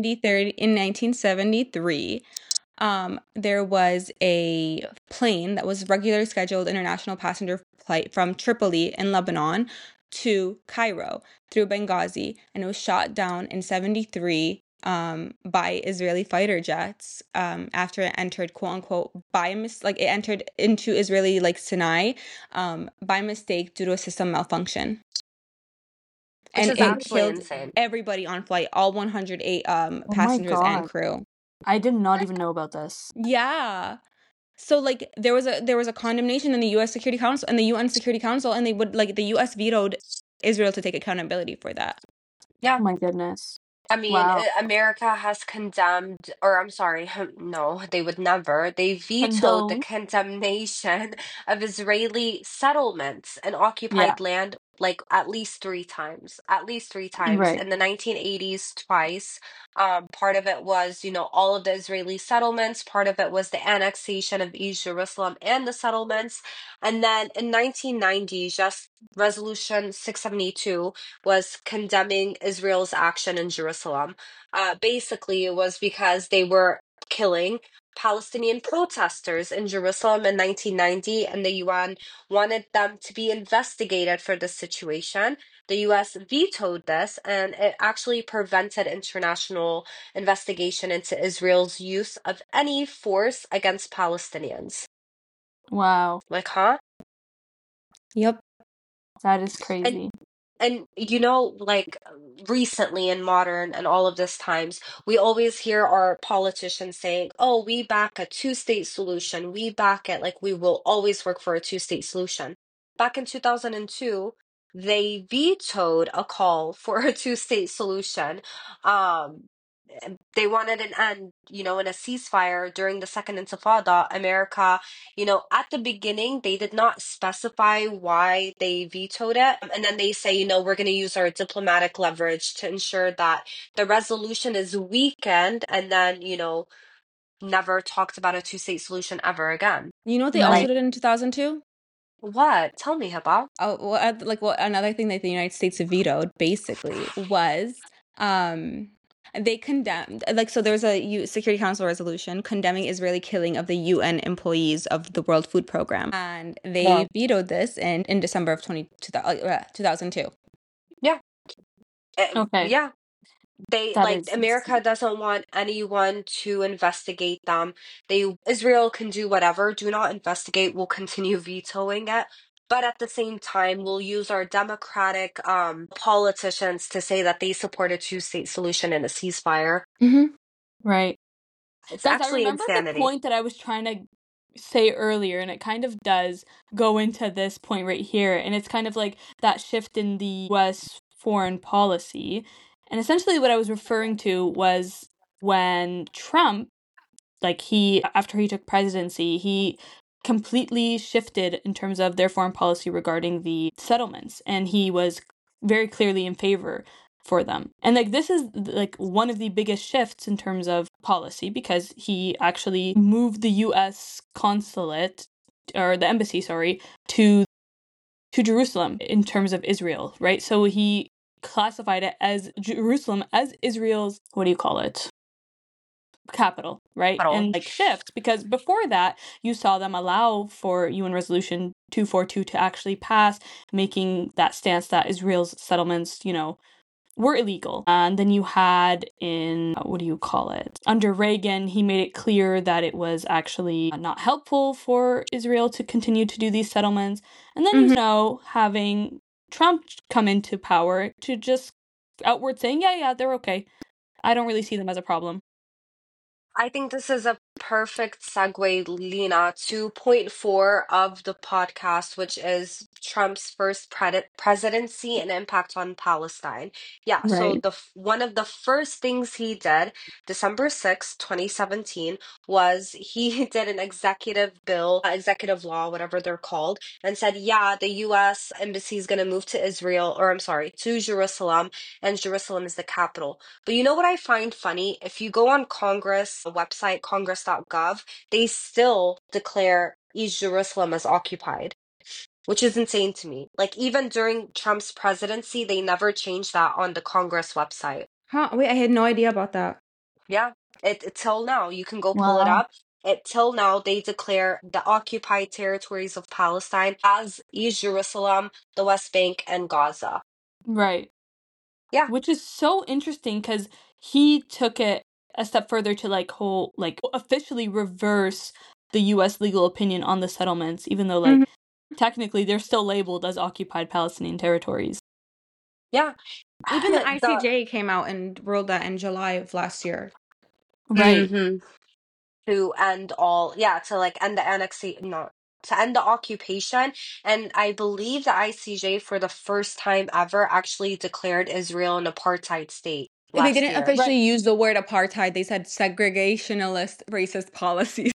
1973, there was a plane that was regularly scheduled international passenger flight from Tripoli in Lebanon to Cairo through Benghazi, and it was shot down in 73 by Israeli fighter jets after it entered, quote unquote, it entered into Israeli Sinai by mistake due to a system malfunction.
Which
And
is
it
actually
killed
insane.
everybody on flight, all 108
Oh my
passengers and
God.
crew.
I did not even know about this.
Yeah. So there was a condemnation in the U.S. Security Council and the UN Security Council, and the U.S. vetoed Israel to take accountability for that.
Yeah.
Oh my goodness.
I mean,
Wow.
America has condemned, or I'm sorry, no, they would never. They vetoed the
Condone.
condemnation of Israeli settlements and
Yeah.
occupied land like at least three times. At least three times.
Right.
In the 1980s, twice. Part of it was, all of the Israeli settlements. Part of it was the annexation of East Jerusalem and the settlements. And then in 1990, just Resolution 672 was condemning Israel's action in Jerusalem. Basically, it was because they were killing Palestinian protesters in Jerusalem in 1990, and the UN wanted them to be investigated for this situation. The US vetoed this, and it actually prevented international investigation into Israel's use of any force against Palestinians.
Wow.
Like, huh?
Yep.
That is
And
crazy.
and recently in modern and all of this times, we always hear our politicians saying, "Oh, we back a two-state solution. We back it. Like we will always work for a two-state solution." Back in 2002, they vetoed a call for a two-state solution. And they wanted an end, in a ceasefire during the Second Intifada. America, at the beginning, they did not specify why they vetoed it. And then they say, we're going to use our diplomatic leverage to ensure that the resolution is weakened, and then, never talked about a two-state solution ever again.
You know what they also
Right.
did in 2002?
What? Tell me, Haba.
Oh, another thing that the United States vetoed basically was they condemned so there was a Security Council resolution condemning Israeli killing of the UN employees of the World Food Program, and they vetoed this in December of 2002.
Yeah.
Okay.
Yeah. They
That is
America doesn't want anyone to investigate them. Israel can do whatever. Do not investigate. We'll continue vetoing it. But at the same time, we'll use our democratic politicians to say that they support a two-state solution and a ceasefire.
right.
It's
Guys, I
actually
remember the
insanity.
point that I was trying to say earlier, and it kind of does go into this point right here, and it's kind of like that shift in the US foreign policy. And essentially what I was referring to was when Trump, after he took presidency, he completely shifted in terms of their foreign policy regarding the settlements, and he was very clearly in favor for them. And this is one of the biggest shifts in terms of policy, because he actually moved the US consulate, or the embassy, sorry, to Jerusalem in terms of Israel, right? So he classified it as Jerusalem as Israel's, what do you call it? Capital, right? And shift, because before that you saw them allow for UN Resolution 242 to actually pass, making that stance that Israel's settlements, were illegal. And then you had what do you call it? Under Reagan, he made it clear that it was actually not helpful for Israel to continue to do these settlements. And then, having Trump come into power to just outward saying, yeah, they're okay. I don't really see them as a problem.
I think this is a perfect segue, Lena, to point 4 of the podcast, which is Trump's first presidency and impact on Palestine. Yeah, so
Right.
one of the first things he did, December 6th, 2017, was he did an executive bill, executive law, whatever they're called, and said, yeah, the U.S. embassy is going to move to Israel, or I'm sorry, to Jerusalem, and Jerusalem is the capital. But you know what I find funny? If you go on Congress website, congress.gov, they still declare East Jerusalem as occupied, which is insane to me. Like, even during Trump's presidency, they never changed that on the Congress website.
Huh? Wait, I had no idea about that.
Yeah, till now, you can go pull it
Wow.
up. Till now, they declare the occupied territories of Palestine as East Jerusalem, the West Bank, and Gaza.
Right.
Yeah.
Which is so interesting because he took it a step further to officially reverse the U.S. legal opinion on the settlements, even though
Mhm.
technically they're still labeled as occupied Palestinian territories.
Yeah.
Even the ICJ came out and ruled that in July of last year.
Right.
To end all, to end the annexation, no, to end the occupation. And I believe the ICJ, for the first time ever, actually declared Israel an apartheid state
They
last
didn't
year.
officially use the word apartheid. They said segregationalist racist policies.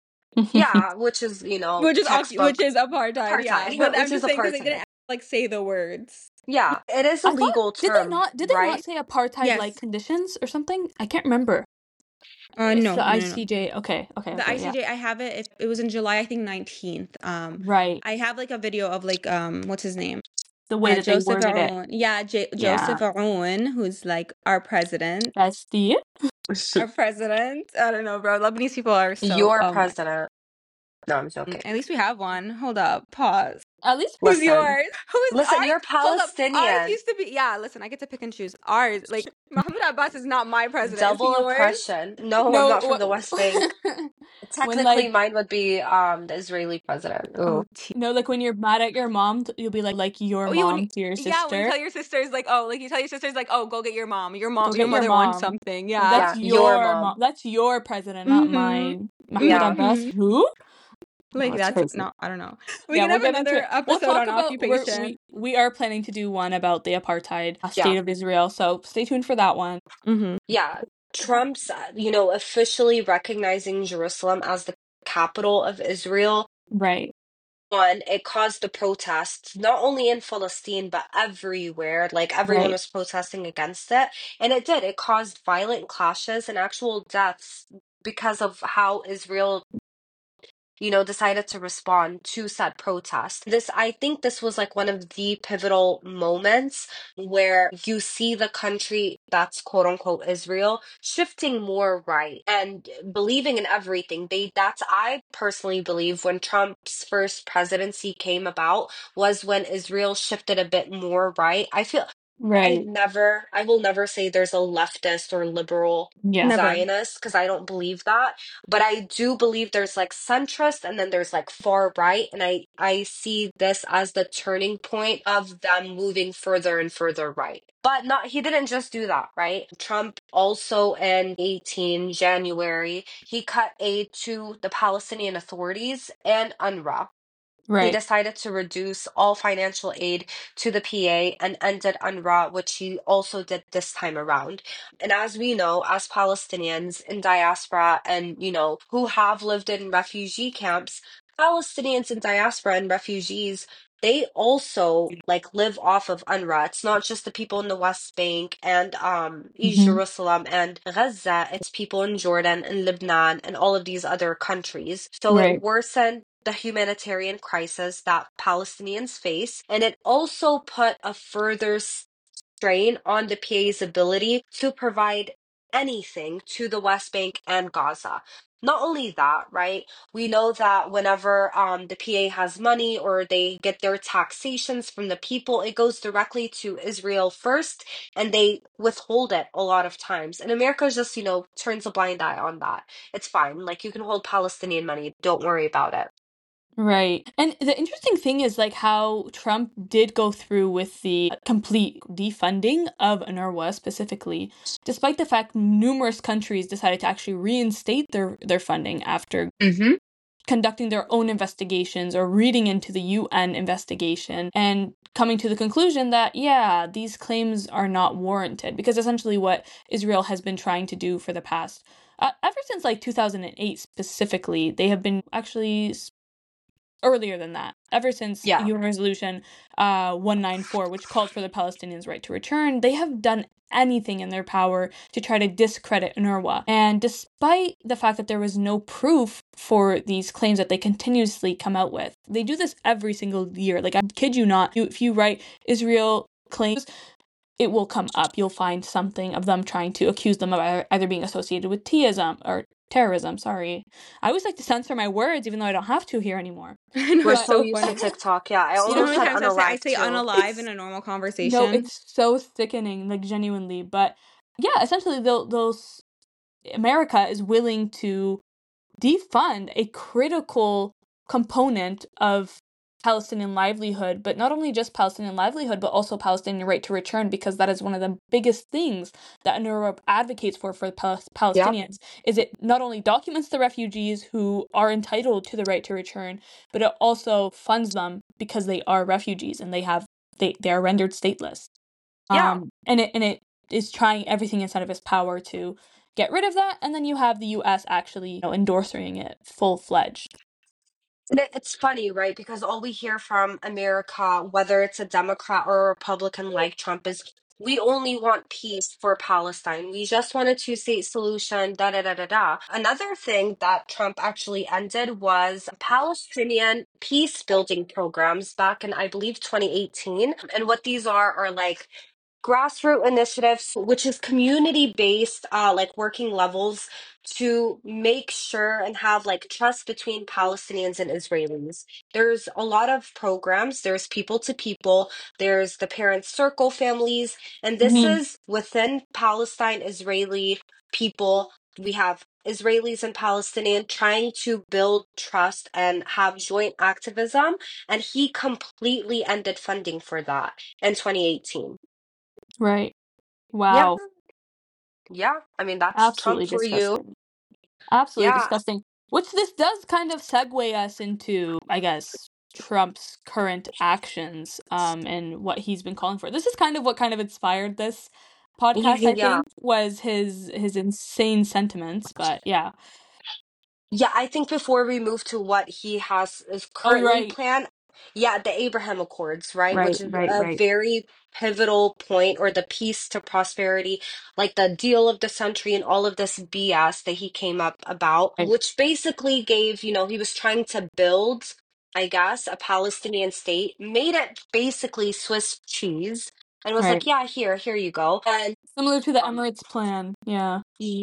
Yeah, which is,
Which is
textbook
apartheid, yeah.
apartheid,
But
which
I'm
is
just saying because they
apartheid.
didn't say the words.
Yeah, it is a
I thought
legal term,
did they not
right?
say apartheid conditions or something? I can't remember. It's
No,
the
no.
ICJ. Okay,
The
yeah.
ICJ, I have it. It was in July, I think 19th.
Right.
I have a video of what's his name?
The way that they
Joseph
worded it.
Aoun. Yeah, Joseph Aoun, who's our president.
Bestie.
Our president. I don't know, bro. Lebanese people are so.
Your president. No, I'm joking.
At least we have one. Hold up. Pause.
At least
Who's yours? Who's
Listen,
ours?
you're
Hold up.
Palestinian.
Ours used to be. Yeah, listen, I get to pick and choose. Ours, Mahmoud Abbas is not my president.
Double
Is he yours?
oppression. No, I'm not from the West Bank. Technically, mine would be the Israeli president. Ooh.
No, when you're mad at your mom, you'll be like your mom to your sister.
Yeah, when you tell your sisters you tell your sisters go get your mom. Your
Go get
mother
your
wants
mom.
something. Yeah.
That's your mom. That's your president, not mine. Mahmoud Abbas, who?
That's
crazy.
no, I don't know.
We can have another episode
on occupation.
We are planning to do one about the apartheid state of Israel, so stay tuned for that one.
Yeah, Trump's, officially recognizing Jerusalem as the capital of Israel.
Right.
One, it caused the protests, not only in Palestine, but everywhere. Everyone was protesting against it. And it did. It caused violent clashes and actual deaths because of how Israel decided to respond to said protest. I think this was one of the pivotal moments where you see the country that's quote unquote Israel shifting more right and believing in everything. I personally believe when Trump's first presidency came about was when Israel shifted a bit more right. I feel I will never say there's a leftist or liberal Zionist because I don't believe that. But I do believe there's centrist and then there's far right. And I see this as the turning point of them moving further and further right. But he didn't just do that, right? Trump also in January, he cut aid to the Palestinian authorities and UNRWA. He decided to reduce all financial aid to the PA and ended UNRWA, which he also did this time around. And as we know, as Palestinians in diaspora and, who have lived in refugee camps, Palestinians in diaspora and refugees, they also live off of UNRWA. It's not just the people in the West Bank and East Jerusalem and Gaza. It's people in Jordan and Lebanon and all of these other countries. So it worsened the humanitarian crisis that Palestinians face, and it also put a further strain on the PA's ability to provide anything to the West Bank and Gaza. Not only that, right? We know that whenever the PA has money or they get their taxations from the people, it goes directly to Israel first, and they withhold it a lot of times. And America just, turns a blind eye on that. It's fine. You can hold Palestinian money. Don't worry about it.
Right. And the interesting thing is how Trump did go through with the complete defunding of UNRWA specifically, despite the fact numerous countries decided to actually reinstate their funding after conducting their own investigations or reading into the UN investigation and coming to the conclusion that, these claims are not warranted, because essentially what Israel has been trying to do for the past, ever since 2008 specifically, they have been actually earlier than that. Ever since
Yeah.
UN Resolution 194, which called for the Palestinians' right to return, they have done anything in their power to try to discredit UNRWA. And despite the fact that there was no proof for these claims that they continuously come out with, they do this every single year. Like, I kid you not, if you write Israel claims, it will come up. You'll find something of them trying to accuse them of either being associated with theism or terrorism. Sorry. I always like to censor my words, even though I don't have to here anymore.
No,
We're
it's
so
so
used to
funny.
TikTok. Yeah, I
You know how
almost
many
said
times I
unalive
say
too.
unalive in a normal
No,
conversation?
it's so sickening, like genuinely. But yeah, essentially, those America is willing to defund a critical component of Palestinian livelihood, but not only just Palestinian livelihood, but also Palestinian right to return, because that is one of the biggest things that UNRWA advocates for Palestinians, is it not only documents the refugees who are entitled to the right to return, but it also funds them because they are refugees and they are rendered stateless.
Yeah.
And it is trying everything inside of its power to get rid of that, and then you have the US actually, endorsing it full-fledged.
And it's funny, right? Because all we hear from America, whether it's a Democrat or a Republican like Trump, is we only want peace for Palestine. We just want a two-state solution, da da da da da. Another thing that Trump actually ended was Palestinian peace building programs back in, I believe, 2018. And what these are like grassroots initiatives, which is community based, like working levels to make sure and have like trust between Palestinians and Israelis. There's a lot of programs, there's people to people, there's the parent circle families, and this
Mhm.
is within Palestine Israeli people. We have Israelis and Palestinian trying to build trust and have joint activism, and he completely ended funding for that in 2018.
Right.
Yeah,
Wow.
yeah. I mean, that's Trump
Absolutely
for you.
disgusting. Absolutely
Yeah.
disgusting. Which this does kind of segue us into, I guess, Trump's current actions, and what he's been calling for. This is kind of what kind of inspired this podcast, I
Yeah.
think, was his insane sentiments. But yeah.
Yeah, I think before we move to what he has is
Oh,
currently
right.
planned, yeah, the Abraham Accords, right?
Right,
Which is
right,
a
right,
very pivotal point, or the peace to prosperity, like the deal of the century and all of this BS that he came up about,
right,
which basically gave, he was trying to build, I guess, a Palestinian state, made it basically Swiss cheese, and was
right.
like, yeah, here you go. And
Similar to the Emirates plan. Yeah.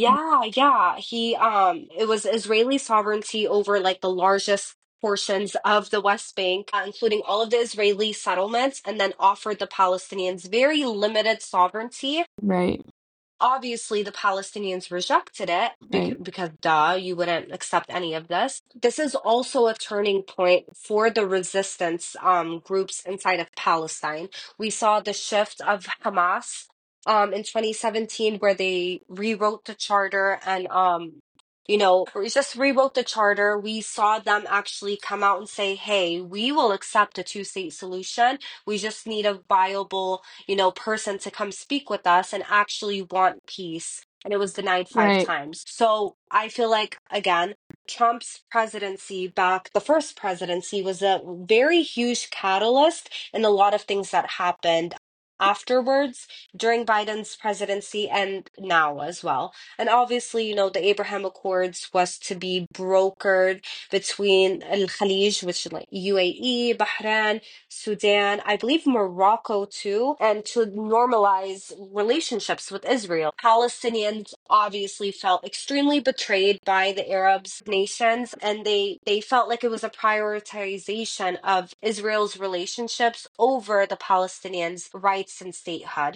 yeah. It was Israeli sovereignty over like the largest portions of the West Bank, including all of the Israeli settlements, and then offered the Palestinians very limited sovereignty.
Right,
Obviously, the Palestinians rejected it
right,
because, duh, you wouldn't accept any of this. This is also a turning point for the resistance groups inside of Palestine. We saw the shift of Hamas in 2017, where they rewrote the charter and we just rewrote the charter. We saw them actually come out and say, hey, we will accept a two-state solution. We just need a viable person to come speak with us and actually want peace. And it was denied five
right.
times. So I feel like, again, Trump's presidency back, the first presidency, was a very huge catalyst in a lot of things that happened afterwards during Biden's presidency and now as well. And obviously, the Abraham Accords was to be brokered between Al Khalij, which is like UAE, Bahrain, Sudan, I believe Morocco too, and to normalize relationships with Israel. Palestinians obviously felt extremely betrayed by the Arabs nations, and they felt like it was a prioritization of Israel's relationships over the Palestinians' rights and statehood.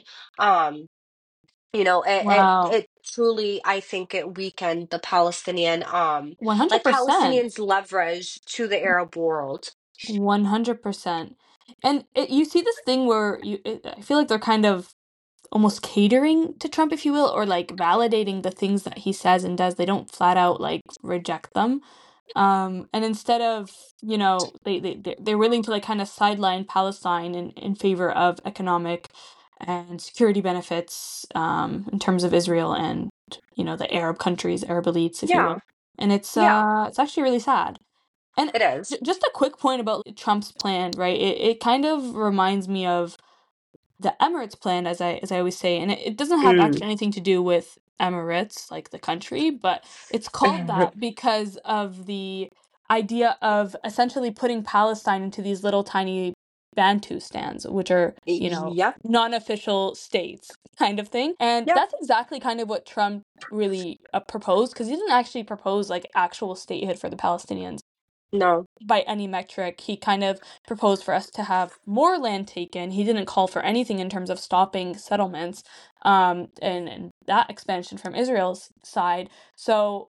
Wow.
It truly, I think it weakened the Palestinian, like
100%.
Palestinians' leverage to the Arab world.
100%. And you see this thing where I feel like they're kind of almost catering to Trump, if you will, or like validating the things that he says and does. They don't flat out like reject them. And instead of, they're willing to like kind of sideline Palestine in favor of economic and security benefits, in terms of Israel and, the Arab countries, Arab elites, if you
Yeah,
will. And it's
yeah.
it's actually really sad. And
It is.
just a quick point about Trump's plan, right? It kind of reminds me of the Emirates plan, as I always say, and it doesn't have
Mm.
actually anything to do with Emirates, like the country, but it's called that because of the idea of essentially putting Palestine into these little tiny Bantustans, which are,
Yep.
non-official states kind of thing. And
Yep.
that's exactly kind of what Trump really proposed, because he didn't actually propose like actual statehood for the Palestinians
No.
by any metric. He kind of proposed for us to have more land taken. He didn't call for anything in terms of stopping settlements, and that expansion from Israel's side. So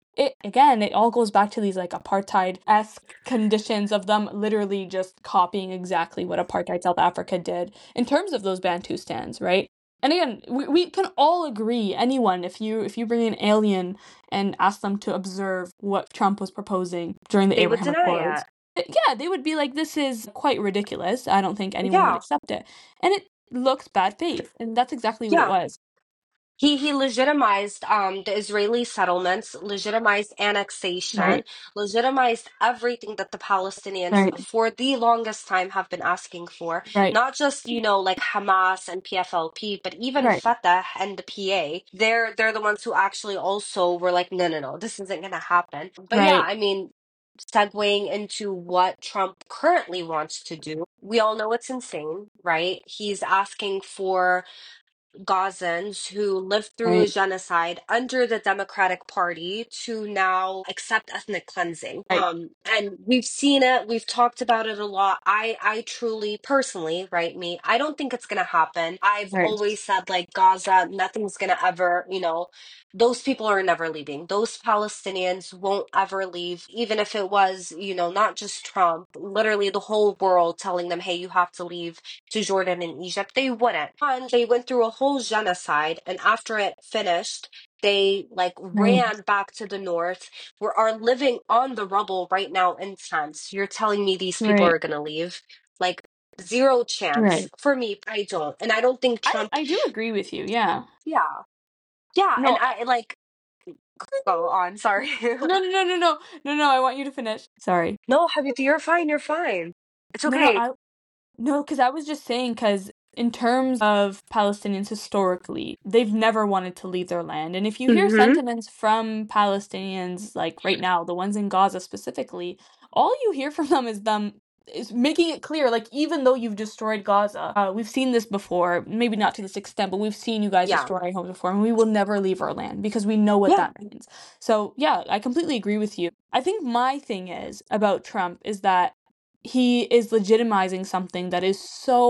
it all goes back to these like apartheid-esque conditions of them literally just copying exactly what apartheid South Africa did in terms of those Bantustans, right? And again, we can all agree, anyone, if you bring an alien and ask them to observe what Trump was proposing during the
They would
Abraham
deny
Accords,
it.
yeah, they would be like, this is quite ridiculous. I don't think anyone would
Yeah.
accept it. And it looks bad faith, and that's exactly what it
Yeah.
was.
He legitimized the Israeli settlements, legitimized annexation,
Right,
legitimized everything that the Palestinians
right,
for the longest time have been asking for.
right,
Not just, like Hamas and PFLP, but even
right,
Fatah and the PA. They're the ones who actually also were like, no, no, no, this isn't gonna happen. But yeah,
right,
I mean, segueing into what Trump currently wants to do, we all know it's insane, right? He's asking for Gazans who lived through a
right,
genocide under the Democratic Party to now accept ethnic cleansing.
right,
And we've seen it, we've talked about it a lot. I truly, personally, right, I don't think it's gonna happen. I've
right.
always said like Gaza, nothing's gonna ever, those people are never leaving. Those Palestinians won't ever leave, even if it was, not just Trump, literally the whole world telling them, hey, you have to leave to Jordan and Egypt, they wouldn't. And they went through a whole genocide, and after it finished, they like
Right,
ran back to the north, are living on the rubble right now in tents. You're telling me these people
right,
are gonna leave? Like zero chance.
right.
For me, I don't. And I don't think
I
Trump,
I do agree with you. Yeah.
yeah. Yeah, and
No.
I like go on, sorry.
No, no, no, no, no, no, no. I want you to finish. Sorry.
No, Habib, you're fine, you're fine. It's
No, no.
okay.
No, because I was just saying, because in terms of Palestinians historically, they've never wanted to leave their land. And if you hear
Mm-hmm.
sentiments from Palestinians, like right now, the ones in Gaza specifically, all you hear from them is making it clear, like, even though you've destroyed Gaza, we've seen this before, maybe not to this extent, but we've seen you guys
Yeah.
destroy our homes before, and we will never leave our land because we know what
Yeah.
that means. So, yeah, I completely agree with you. I think my thing is about Trump is that he is legitimizing something that is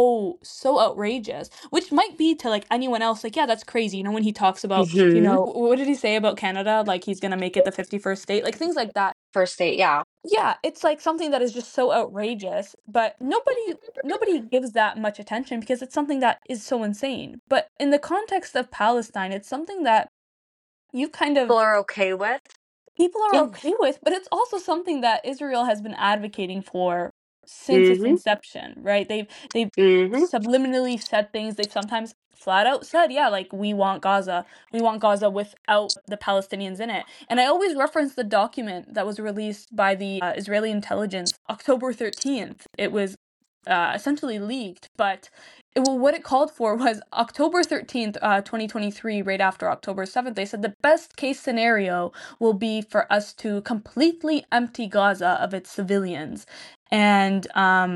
so outrageous, which might be to like anyone else like, yeah, that's crazy, when he talks about,
Mm-hmm.
what did he say about Canada, like he's gonna make it the 51st state, like things like that.
First date, yeah.
Yeah, it's like something that is just so outrageous, but nobody gives that much attention because it's something that is so insane. But in the context of Palestine, it's something that you kind of
People are okay with.
people are
Yeah.
okay with, but it's also something that Israel has been advocating for since its
Mm-hmm.
inception, right? They've
Mm-hmm.
subliminally said things. They've sometimes flat out said, yeah, like we want Gaza. We want Gaza without the Palestinians in it. And I always reference the document that was released by the Israeli intelligence October 13th. It was essentially leaked, but what it called for was October 13th, 2023, right after October 7th. They said the best case scenario will be for us to completely empty Gaza of its civilians and,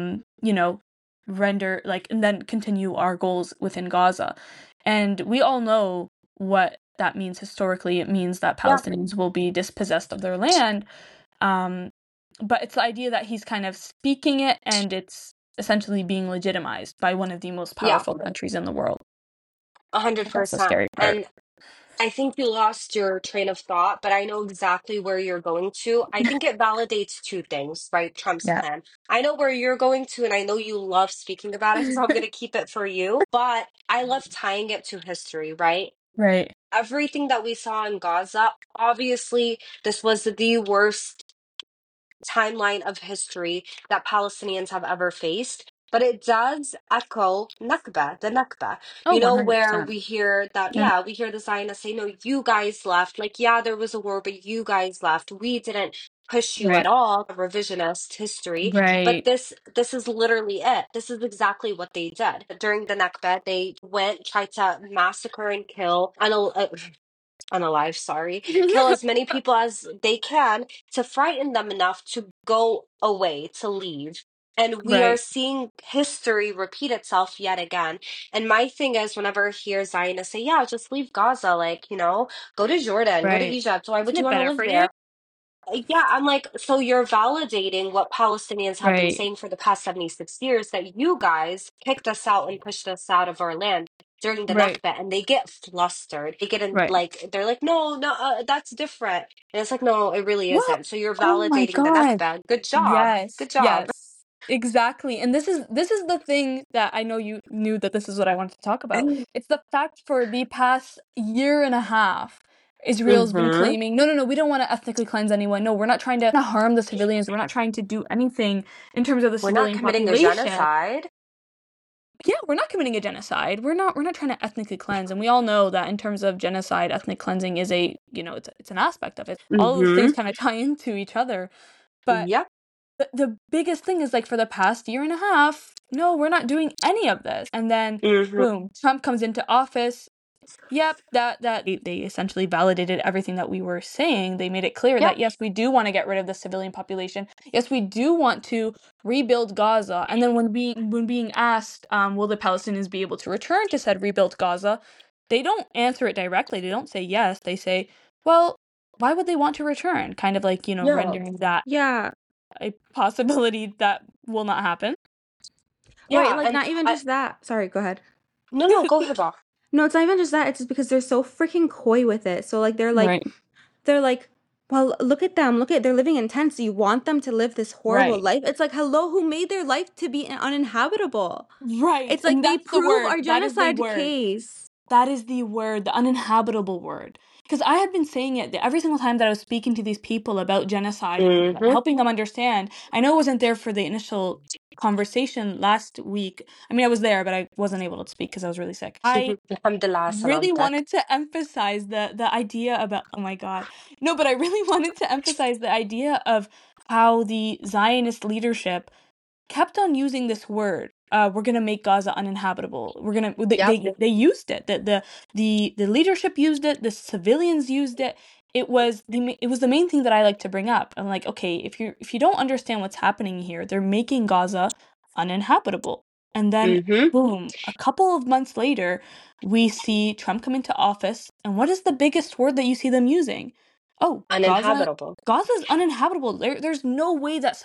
render, like, and then continue our goals within Gaza. And we all know what that means historically. It means that
Yeah.
Palestinians will be dispossessed of their land. But it's the idea that he's kind of speaking it, and it's essentially being legitimized by one of the most
Yeah.
powerful countries in the world. That's the
100%.
scary part.
And I think you lost your train of thought, but I know exactly where you're going to. I think it validates two things, right? Trump's
Yeah.
plan. I know where you're going to, and I know you love speaking about it, so I'm going to keep it for you. But I love tying it to history, right?
Right.
Everything that we saw in Gaza, obviously, this was the worst timeline of history that Palestinians have ever faced. But it does echo Nakba, the Nakba,
Oh,
where
100%.
we hear that,
And
yeah, we hear the Zionists say, no, you guys left. Like, yeah, there was a war, but you guys left. We didn't. push you
Right.
at all, revisionist history. But
Right.
this is literally it. This is exactly what they did during the Nakba. They tried to massacre and kill unalive, sorry, kill as many people as they can to frighten them enough to go away, to leave. And we are
Right.
seeing history repeat itself yet again. And my thing is, whenever I hear Zionists say, yeah, just leave Gaza, like, go to Jordan, go to
Right.
Egypt. Why would
Isn't
you
it
want to
better
live
for you?
there? Yeah, I'm like, so you're validating what Palestinians have been
Right.
saying for the past 76 years, that you guys kicked us out and pushed us out of our land during the
Right.
Nakba, and they get flustered. They get in,
Right.
like, they're like, no, no, that's different. And it's like, no, it really
What?
isn't. So you're
Oh my
validating the
God.
Nakba. Good job.
Yes.
Good job.
Yes. Exactly. And this is the thing that I know you knew that this is what I wanted to talk about. It's the fact for the past year and a half, Israel's been
Mm-hmm.
claiming, no, no, no, we don't want to ethnically cleanse anyone. No, we're not trying to harm the civilians. We're not trying to do anything in terms of the
We're not
civilian
committing a
population.
genocide.
Yeah, we're not committing a genocide. We're not trying to ethnically cleanse. And we all know that in terms of genocide, ethnic cleansing is it's an aspect of it. All of those
Mm-hmm.
things kind of tie into each other. But
Yep.
the biggest thing is, like, for the past year and a half, no, we're not doing any of this. And then
Mm-hmm.
boom, Trump comes into office. Yep, that they essentially validated everything that we were saying. They made it clear
Yep.
that yes, we do want to get rid of the civilian population. Yes, we do want to rebuild Gaza. And then when being asked, will the Palestinians be able to return to said rebuilt Gaza, they don't answer it directly. They don't say yes. They say, well, why would they want to return? Kind of like,
Yeah.
rendering that
Yeah.
a possibility that will not happen.
Yeah.
Right, like
And
not even just that. Sorry, go ahead.
no, go ahead, Bob.
No, it's not even just that. It's just because they're so freaking coy with it. So like
Right.
they're like, well, look at them. They're living in tents. You want them to live this horrible
Right.
life? It's like, hello, who made their life to be uninhabitable?
Right.
It's like
And
they
that's the
prove
word.
our
That is the
genocide
word.
case.
That is the word, the uninhabitable word. Because I had been saying it every single time that I was speaking to these people about genocide and
Mm-hmm.
helping them understand. I know I wasn't there for the initial conversation last week. I mean, I was there, but I wasn't able to speak because I was really sick. I
Alhamdulillah,
really
salamtak.
wanted to emphasize the idea about, oh my God. No, but I really wanted to emphasize the idea of how the Zionist leadership kept on using this word. We're gonna make Gaza uninhabitable.
Yep.
They used it. The leadership used it. The civilians used it. It was the main thing that I like to bring up. I'm like, okay, if you don't understand what's happening here, they're making Gaza uninhabitable. And then
Mm-hmm.
boom, a couple of months later, we see Trump come into office, and what is the biggest word that you see them using? Oh,
Uninhabitable.
Gaza's uninhabitable. There's no way that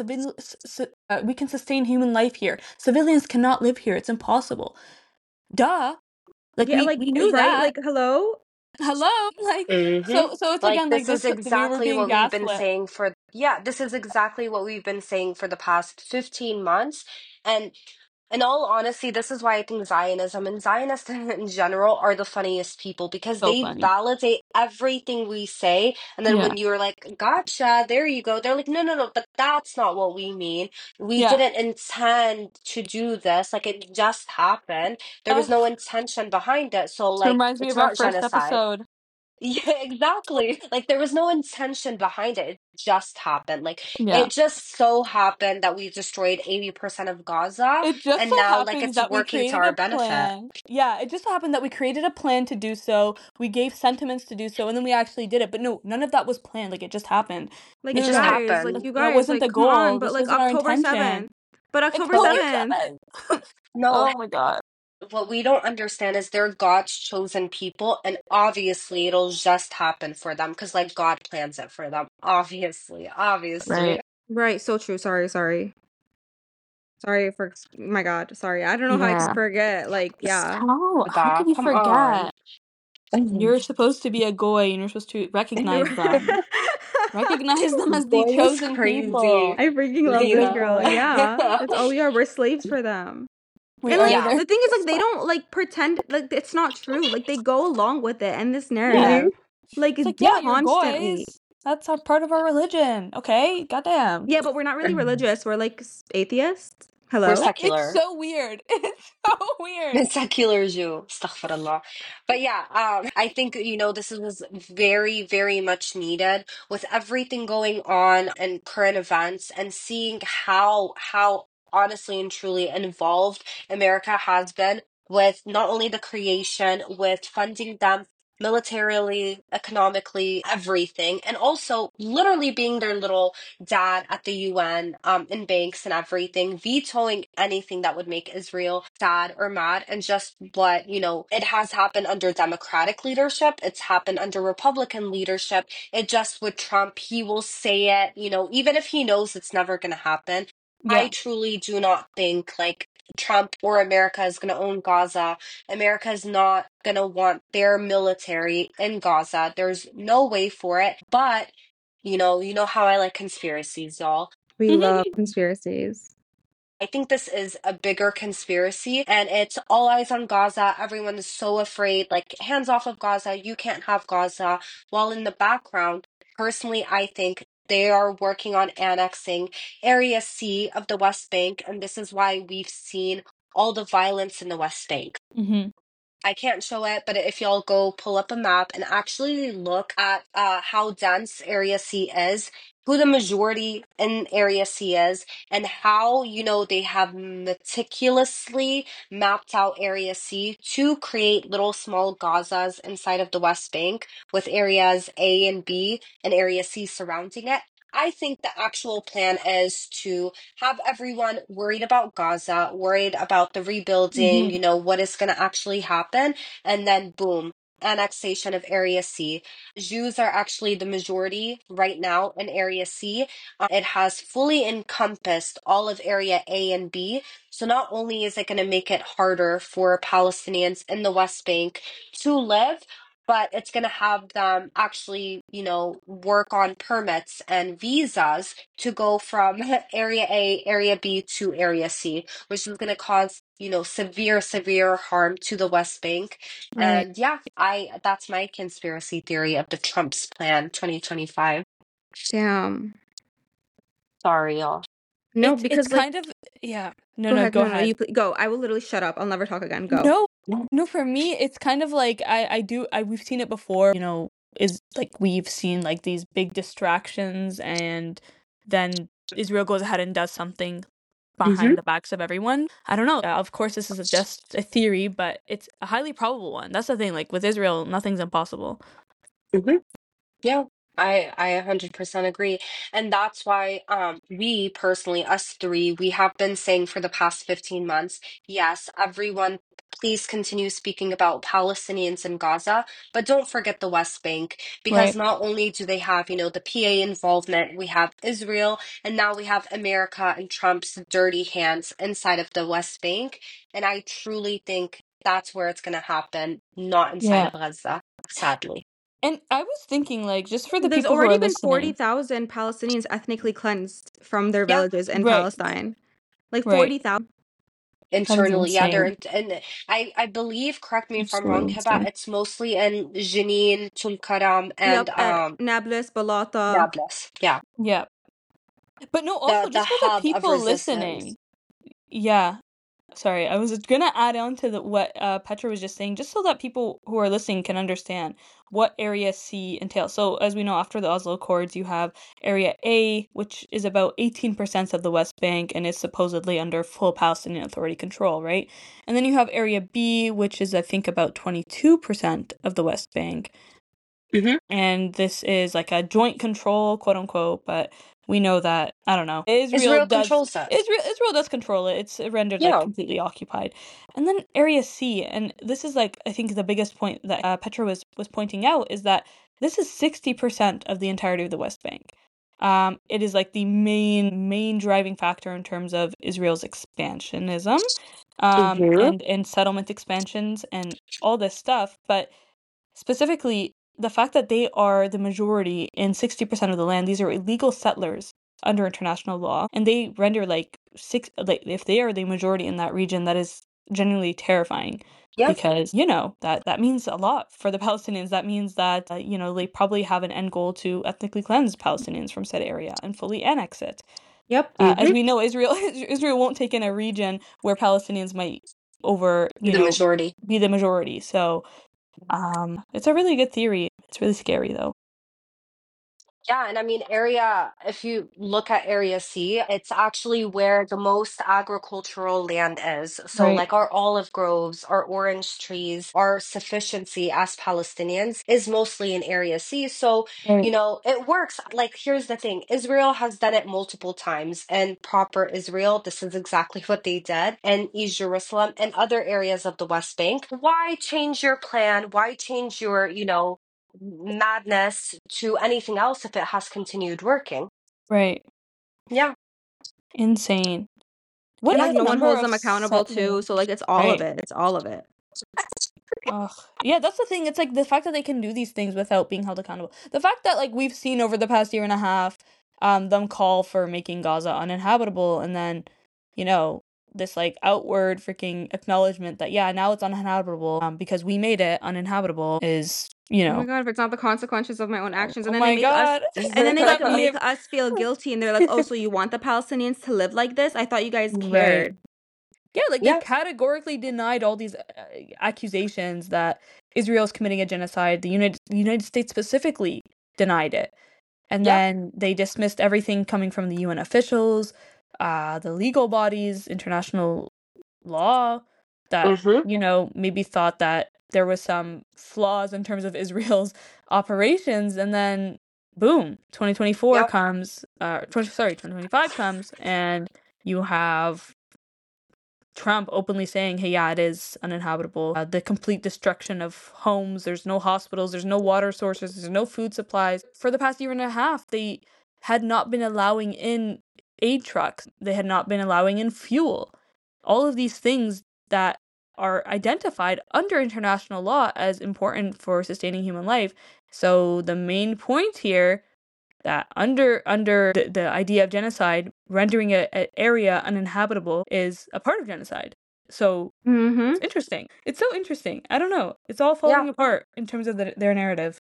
we can sustain human life here. Civilians cannot live here. It's impossible. Duh. Like
Yeah,
we knew
right?
that.
Like, hello?
Hello. Like
Mm-hmm.
so it's
Like,
again like
this is
this. We were
exactly
being
what we've been
gaslit.
saying this is exactly what we've been saying for the past 15 months. And in all honesty, this is why I think Zionism and Zionists in general are the funniest people, because
So
they
funny.
validate everything we say. And then
Yeah.
when you're like, gotcha, there you go, they're like, no, no, no, but that's not what we mean. We
Yeah.
didn't intend to do this. Like, it just happened. There was
Ugh.
no intention behind it. So,
This
like,
reminds me
it's
of our
not
first
genocide.
episode.
Yeah, exactly. Like, there was no intention behind it. It just happened. Like,
Yeah.
it just so happened that we destroyed 80% of Gaza,
It just
and
so
now, like,
happens
it's
that we
working to
created
our
a
benefit.
plan. Yeah, it just so happened that we created a plan to do so. We gave sentiments to do so, and then we actually did it. But no, none of that was planned. Like, it just happened.
Like,
It
No, no,
just
no.
guys,
happened.
you
That
guys,
wasn't the
come on,
goal.
but
This
like
wasn't our
October
intention.
7th. But October
October
7th.
7th.
No,
Oh my God.
what we don't understand is they're God's chosen people, and obviously it'll just happen for them because, like, God plans it for them. Obviously, obviously.
Right.
Right, so true. Sorry. Sorry for, my God, sorry. I don't know how I could
Yeah.
forget. Like, yeah.
How
That,
could you
come on.
forget? You're supposed to be a goy and you're supposed to recognize them. Recognize them as the
Boy is
chosen
crazy.
people.
I freaking love this
Zena.
girl. Yeah. That's all we are. We're slaves for them.
We
And
are
like
Yeah.
the thing is, like, they don't like pretend like it's not true. Like, they go along with it and this
Yeah.
narrative. Like,
It's like, yeah, you're
constantly.
goys. That's a part of our religion. Okay? Goddamn.
Yeah, but we're not really religious. We're like atheists.
We're
Hello?
It's
secular.
so weird. It's so weird.
Secular Jew. Astaghfirullah. But yeah, I think, this was very, very much needed with everything going on and current events and seeing how honestly and truly involved America has been with not only the creation, with funding them militarily, economically, everything, and also literally being their little dad at the UN, in banks and everything, vetoing anything that would make Israel sad or mad. And just what, it has happened under Democratic leadership, it's happened under Republican leadership. It just with Trump, he will say it, even if he knows it's never going to happen. I
Yeah.
truly do not think like Trump or America is going to own Gaza. America is not going to want their military in Gaza. There's no way for it. But you know how I like conspiracies, y'all.
We love conspiracies.
I think this is a bigger conspiracy and it's all eyes on Gaza. Everyone is so afraid, like, hands off of Gaza. You can't have Gaza. While in the background, personally, I think they are working on annexing Area C of the West Bank. And this is why we've seen all the violence in the West Bank.
Mm-hmm.
I can't show it, but if y'all go pull up a map and actually look at how dense Area C is, who the majority in Area C is, and how, they have meticulously mapped out Area C to create little small Gazas inside of the West Bank with areas A and B and Area C surrounding it. I think the actual plan is to have everyone worried about Gaza, worried about the rebuilding,
Mm-hmm.
what is going to actually happen, and then boom, annexation of Area C. Jews are actually the majority right now in Area C. It has fully encompassed all of Area A and B. So not only is it going to make it harder for Palestinians in the West Bank to live, but it's going to have them actually, work on permits and visas to go from Area A, Area B to Area C, which is going to cause, severe, severe harm to the West Bank.
Right.
And yeah, that's my conspiracy theory of the Trump's plan 2025.
Damn.
Sorry, y'all.
No,
It's
because like
kind of yeah. No,
go
no,
ahead.
go
No, no,
ahead.
you go. I will literally shut up. I'll never talk again. Go.
No, no, for me, it's kind of like we've seen it before, is like we've seen like these big distractions and then Israel goes ahead and does something
Hmm.
behind the backs of everyone. I don't know. Of course, this is just a theory, but it's a highly probable one. That's the thing. Like with Israel, nothing's impossible.
Hmm. Yeah, I 100% agree. And that's why we personally, us three, we have been saying for the past 15 months, yes, everyone, please continue speaking about Palestinians in Gaza, but don't forget the West Bank, because
Right.
not only do they have, the PA involvement, we have Israel, and now we have America and Trump's dirty hands inside of the West Bank. And I truly think that's where it's going to happen, not inside
Yeah.
of Gaza, sadly.
And I was thinking, like, just for the
There's
people who are
already been
listening.
40,000 Palestinians ethnically cleansed from their
Yeah.
villages in
Right.
Palestine. Like
Right.
40,000.
That is
Internally, yeah, they're
insane.
in, and I believe, correct me if I'm wrong,
Absolutely
Hiba,
insane.
it's mostly in Jenin, Tulkaram, and
Yep, Nablus, Balata.
Nablus. Yeah,
Yeah. But no,
the
also
the
just for the
hub of
people
resistance.
listening. Yeah. Sorry, I was gonna add on to what Petra was just saying, just so that people who are listening can understand what Area C entails. So, as we know, after the Oslo Accords, you have Area A, which is about 18% of the West Bank and is supposedly under full Palestinian Authority control, right? And then you have Area B, which is, I think, about 22% of the West Bank.
Hmm.
And this is like a joint control, quote unquote, but we know that, I don't know,
Israel controls it.
Israel does control it. It's rendered like
Yeah.
completely occupied. And then Area C, and this is like I think the biggest point that Petra was pointing out is that this is 60% of the entirety of the West Bank. It is like the main driving factor in terms of Israel's expansionism,
Hmm.
and settlement expansions and all this stuff, but specifically, the fact that they are the majority in 60% of the land, these are illegal settlers under international law, and they render like if they are the majority in that region, that is genuinely terrifying.
Yeah.
Because that means a lot for the Palestinians. That means that they probably have an end goal to ethnically cleanse Palestinians from said area and fully annex it.
Yep.
As we know, Israel won't take in a region where Palestinians might
The majority.
be the majority. So, it's a really good theory. It's really scary though.
Yeah, and I mean, if you look at Area C, it's actually where the most agricultural land is. So,
Right.
like our olive groves, our orange trees, our sufficiency as Palestinians is mostly in Area C. So,
Right.
it works. Like, here's the thing, Israel has done it multiple times, and proper Israel, this is exactly what they did, and East Jerusalem and other areas of the West Bank. Why change your plan? Why change your, madness to anything else if it has continued working?
Right.
Yeah.
Insane. What
And
is
like
the
no one
number
holds
of
them accountable too.
settlers?
So like it's all of
Right.
it. It's all of it.
Ugh. Yeah, that's the thing. It's like the fact that they can do these things without being held accountable. The fact that like we've seen over the past year and a half, them call for making Gaza uninhabitable, and then, you know, this like outward freaking acknowledgement that yeah, now it's uninhabitable, because we made it uninhabitable is,
Oh my God, if it's not the consequences of my own actions. And
oh
then they
my
make us
God.
and then they like
Exactly.
make us feel guilty and they're like, oh, so you want the Palestinians to live like this? I thought you guys
Right.
cared.
Yeah, like they
Yeah.
categorically denied all these accusations that Israel's committing a genocide. The United States specifically denied it. And
Yeah.
then they dismissed everything coming from the UN officials, the legal bodies, international law that,
Mm-hmm.
maybe thought that there was some flaws in terms of Israel's operations. And then, boom, 2024
Yep.
comes, 2025 comes, and you have Trump openly saying, hey, yeah, it is uninhabitable. The complete destruction of homes. There's no hospitals. There's no water sources. There's no food supplies. For the past year and a half, they had not been allowing in aid trucks. They had not been allowing in fuel. All of these things that are identified under international law as important for sustaining human life. So the main point here that under the idea of genocide, rendering an area uninhabitable is a part of genocide. So
Mm-hmm.
it's interesting. It's so interesting. I don't know. It's all
Yeah.
falling apart in terms of their narrative.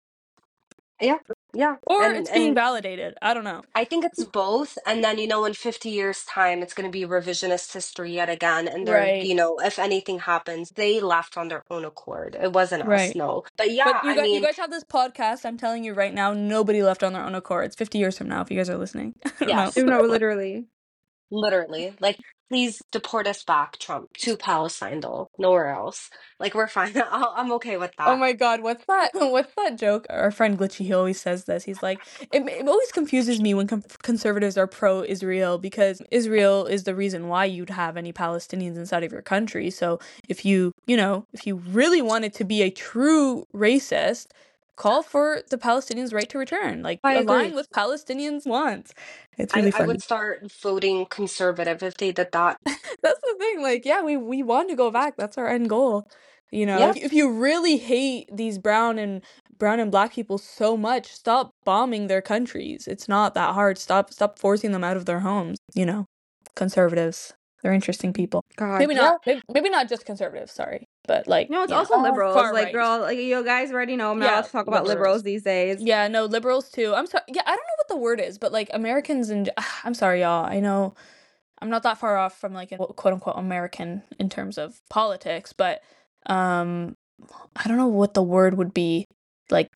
Yeah. Yeah.
Or
And
it's being validated. I don't know.
I think it's both. And then, in 50 years' time, it's going to be revisionist history yet again. And
Right.
if anything happens, they left on their own accord. It wasn't us,
Right.
no. But yeah,
But
I
you
mean,
guys have this podcast. I'm telling you right now, nobody left on their own accord. It's 50 years from now if you guys are listening. I don't know.
yes,
No, literally.
literally. Like, please deport us back, Trump, to Palestine, though. Nowhere else. Like, we're fine. I'm okay with
Oh
that.
my God, what's that? What's that joke? Our friend Glitchy, he always says this. He's like, it always confuses me when conservatives are pro-Israel because Israel is the reason why you'd have any Palestinians inside of your country. So if if you really wanted to be a true racist, call for the Palestinians' right to return. Like
I
align
agree.
with Palestinians' wants. It's
I,
really
I
funny.
would start voting conservative if they did that.
That's the thing. Like, yeah, we want to go back. That's our end goal.
Yeah.
If you really hate these brown and black people so much, stop bombing their countries. It's not that hard. Stop forcing them out of their homes. Conservatives. They're interesting people.
God.
Maybe
Yeah.
not. Maybe not just conservatives. Sorry, but like
No, it's also liberals.
far
Like,
right.
girl, like you guys already know I'm not
Yeah,
allowed to talk about liberals these days.
Yeah, no, liberals too. I'm sorry. Yeah, I don't know what the word is, but like Americans and I'm sorry, y'all. I know I'm not that far off from like a quote unquote American in terms of politics, but I don't know what the word would be. Like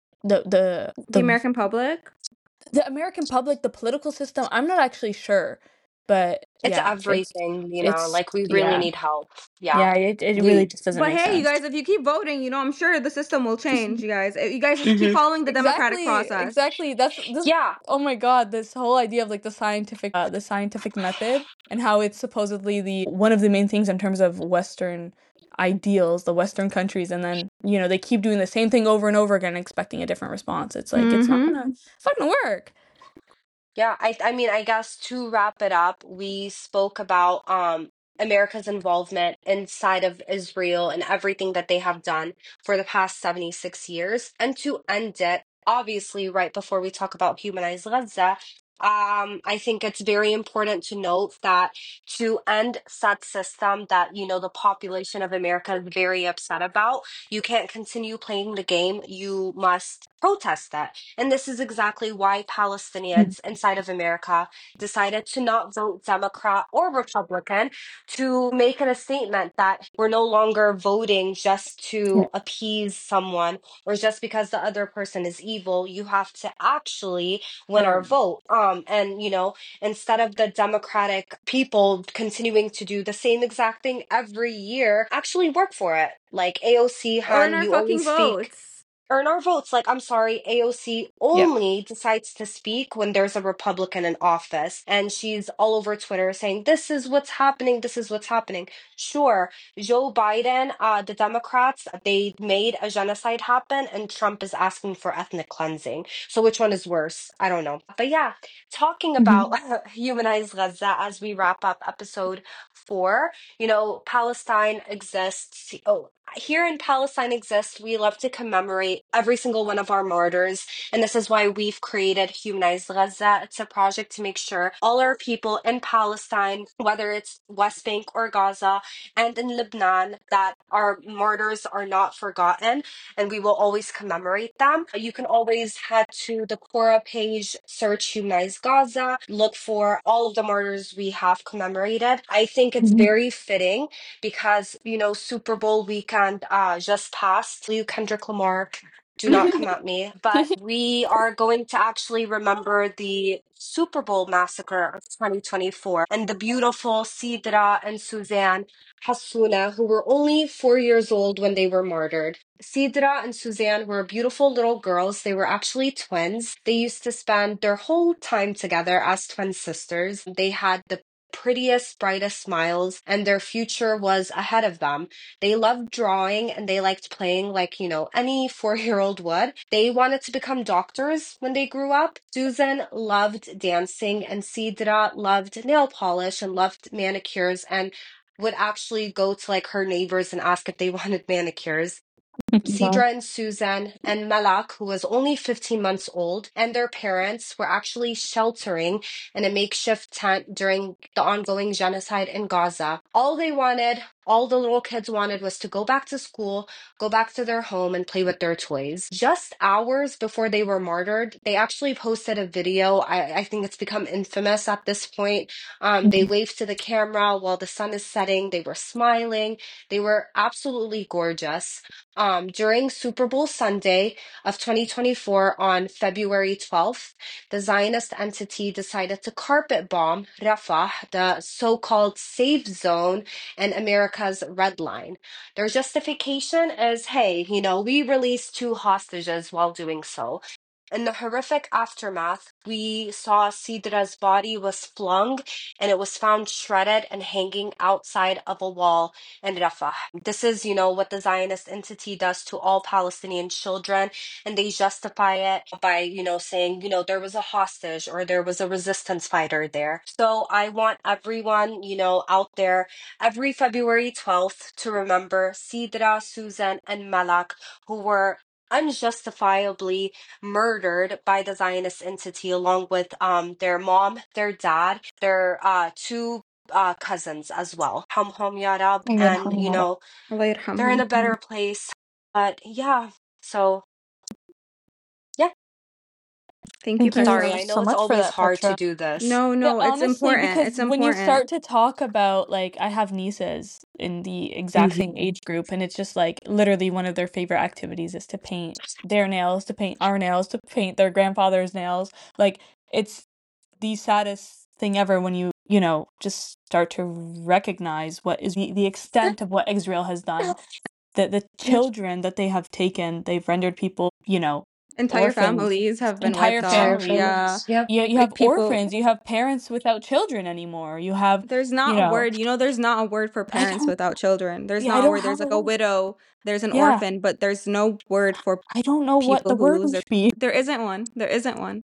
The American public?
the American public, the political system. I'm not actually sure, but
It's
yeah,
everything,
it's
like we really
yeah,
need help. Yeah.
yeah. It really
We,
just doesn't
But
make
hey, you
sense.
guys, if you keep voting, I'm sure the system will change, you guys. You guys just keep
Mhm.
following the democratic
Exactly,
process.
exactly. That's this.
Yeah.
Oh my God, this whole idea of like the scientific method and how it's supposedly the one of the main things in terms of Western ideals, the Western countries, and then they keep doing the same thing over and over again, expecting a different response. It's like it's
Mm-hmm.
not gonna work.
Yeah, I mean, I guess to wrap it up, we spoke about America's involvement inside of Israel and everything that they have done for the past 76 years. And to end it, obviously, right before we talk about Humanize Gaza, I think it's very important to note that to end such system that, the population of America is very upset about, you can't continue playing the game. You must protest that. And this is exactly why Palestinians inside of America decided to not vote Democrat or Republican, to make it a statement that we're no longer voting just to appease someone or just because the other person is evil. You have to actually win our vote. And instead of the Democratic people continuing to do the same exact thing every year, actually work for it. Like AOC,
Earn
Han,
our
you
fucking
always speak.
votes.
Earn our votes. Like, I'm sorry, AOC only decides to speak when there's a Republican in office. And she's all over Twitter saying, this is what's happening. This is what's happening. Sure, Joe Biden, the Democrats, they made a genocide happen, and Trump is asking for ethnic cleansing. So which one is worse? I don't know. But yeah, talking about Humanize Gaza as we wrap up episode 4, Palestine exists. Oh, here in Palestine exists, we love to commemorate every single one of our martyrs. And this is why we've created Humanize Gaza. It's a project to make sure all our people in Palestine, whether it's West Bank or Gaza and in Lebanon, that our martyrs are not forgotten, and we will always commemorate them. You can always head to the Quora page, search Humanize Gaza, look for all of the martyrs we have commemorated. I think it's very fitting because, Super Bowl weekend just passed. You, Kendrick Lamar, do not come at me. But we are going to actually remember the Super Bowl massacre of 2024 and the beautiful Sidra and Suzanne Hassouna, who were only 4 years old when they were martyred. Sidra and Suzanne were beautiful little girls. They were actually twins. They used to spend their whole time together as twin sisters. They had the prettiest, brightest smiles, and their future was ahead of them. They loved drawing and they liked playing like, any 4-year-old would. They wanted to become doctors when they grew up. Susan loved dancing, and Sidra loved nail polish and loved manicures and would actually go to like her neighbors and ask if they wanted manicures. Sidra and Susan and Malak, who was only 15 months old, and their parents were actually sheltering in a makeshift tent during the ongoing genocide in Gaza. All the little kids wanted was to go back to school, go back to their home, and play with their toys. Just hours before they were martyred, they actually posted a video. I think it's become infamous at this point. They waved to the camera while the sun is setting. They were smiling. They were absolutely gorgeous. During Super Bowl Sunday of 2024 on February 12th, the Zionist entity decided to carpet bomb Rafah, the so-called safe zone and America's red line. Their justification is, hey, we released 2 hostages while doing so. In the horrific aftermath, we saw Sidra's body was flung and it was found shredded and hanging outside of a wall in Rafah. This is, what the Zionist entity does to all Palestinian children, and they justify it by, saying, there was a hostage or there was a resistance fighter there. So I want everyone, out there every February 12th to remember Sidra, Susan, and Malak, who were unjustifiably murdered by the Zionist entity, along with their mom, their dad, their 2 cousins as well. Hamhum Ya Rab, and
Allah
they're in
yarhamhum.
a better place. But yeah, so yeah.
Thank you,
Sorry,
Petra.
I know it's always hard to do this.
No, it's
Honestly,
important.
because
It's
when you
important.
start to talk about, like, I have nieces in the exact same age group, and it's just like literally one of their favorite activities is to paint their nails, to paint our nails, to paint their grandfather's nails. Like, it's the saddest thing ever when just start to recognize what is the extent of what Israel has done. The children that they have taken, they've rendered people,
Entire
orphans,
families have been
entire
wiped off.
Entire
Yeah.
families.
Yep.
You have
People,
orphans, you have parents without children anymore. You have,
there's
you
not a
know,
word, there's not a word for
I
parents
don't,
without children. There's
yeah, I
not a
don't
word. There's
have a
like a
word.
widow, there's an
Yeah,
orphan, but there's no word for
I don't know what the
people who
word
lose
would
their.
be.
There isn't one. There isn't one.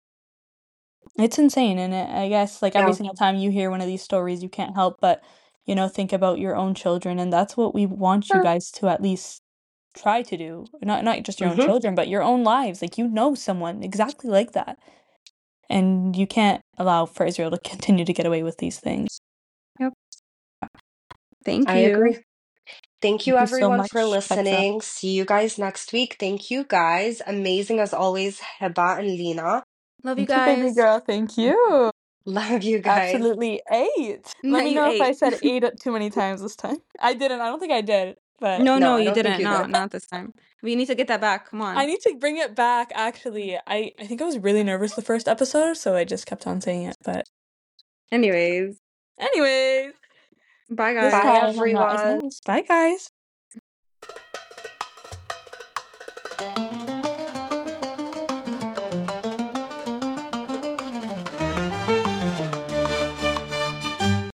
It's insane, and I guess like every
Yeah.
single time you hear one of these stories, you can't help but, think about your own children, and that's what we want you guys to at least try to do. Not just your own
Mm-hmm.
children, but your own lives. Like, someone exactly like that. And you can't allow for Israel to continue to get away with these things.
Thank you.
I agree. Thank you,
Thank you so
everyone, for
much, Petra.
listening. See you guys next week. Thank you, guys. Amazing as always, Heba and Lena.
Love you
Thank you, baby
guys.
girl. Thank you.
Love you guys.
Absolutely 8.
No,
Let me
you
know if I
ate.
said 8 too many times this time. I didn't. I don't think I did. But
No,
No, I
you
don't think
didn't.
you
No,
did.
not this time. We need to get that back. Come on.
I need to bring it back, actually. I think I was really nervous the first episode, so I just kept on saying it. But
Anyways,
anyways,
bye,
this
guys.
Bye,
time I'm not as
everyone.
nervous. Bye, guys.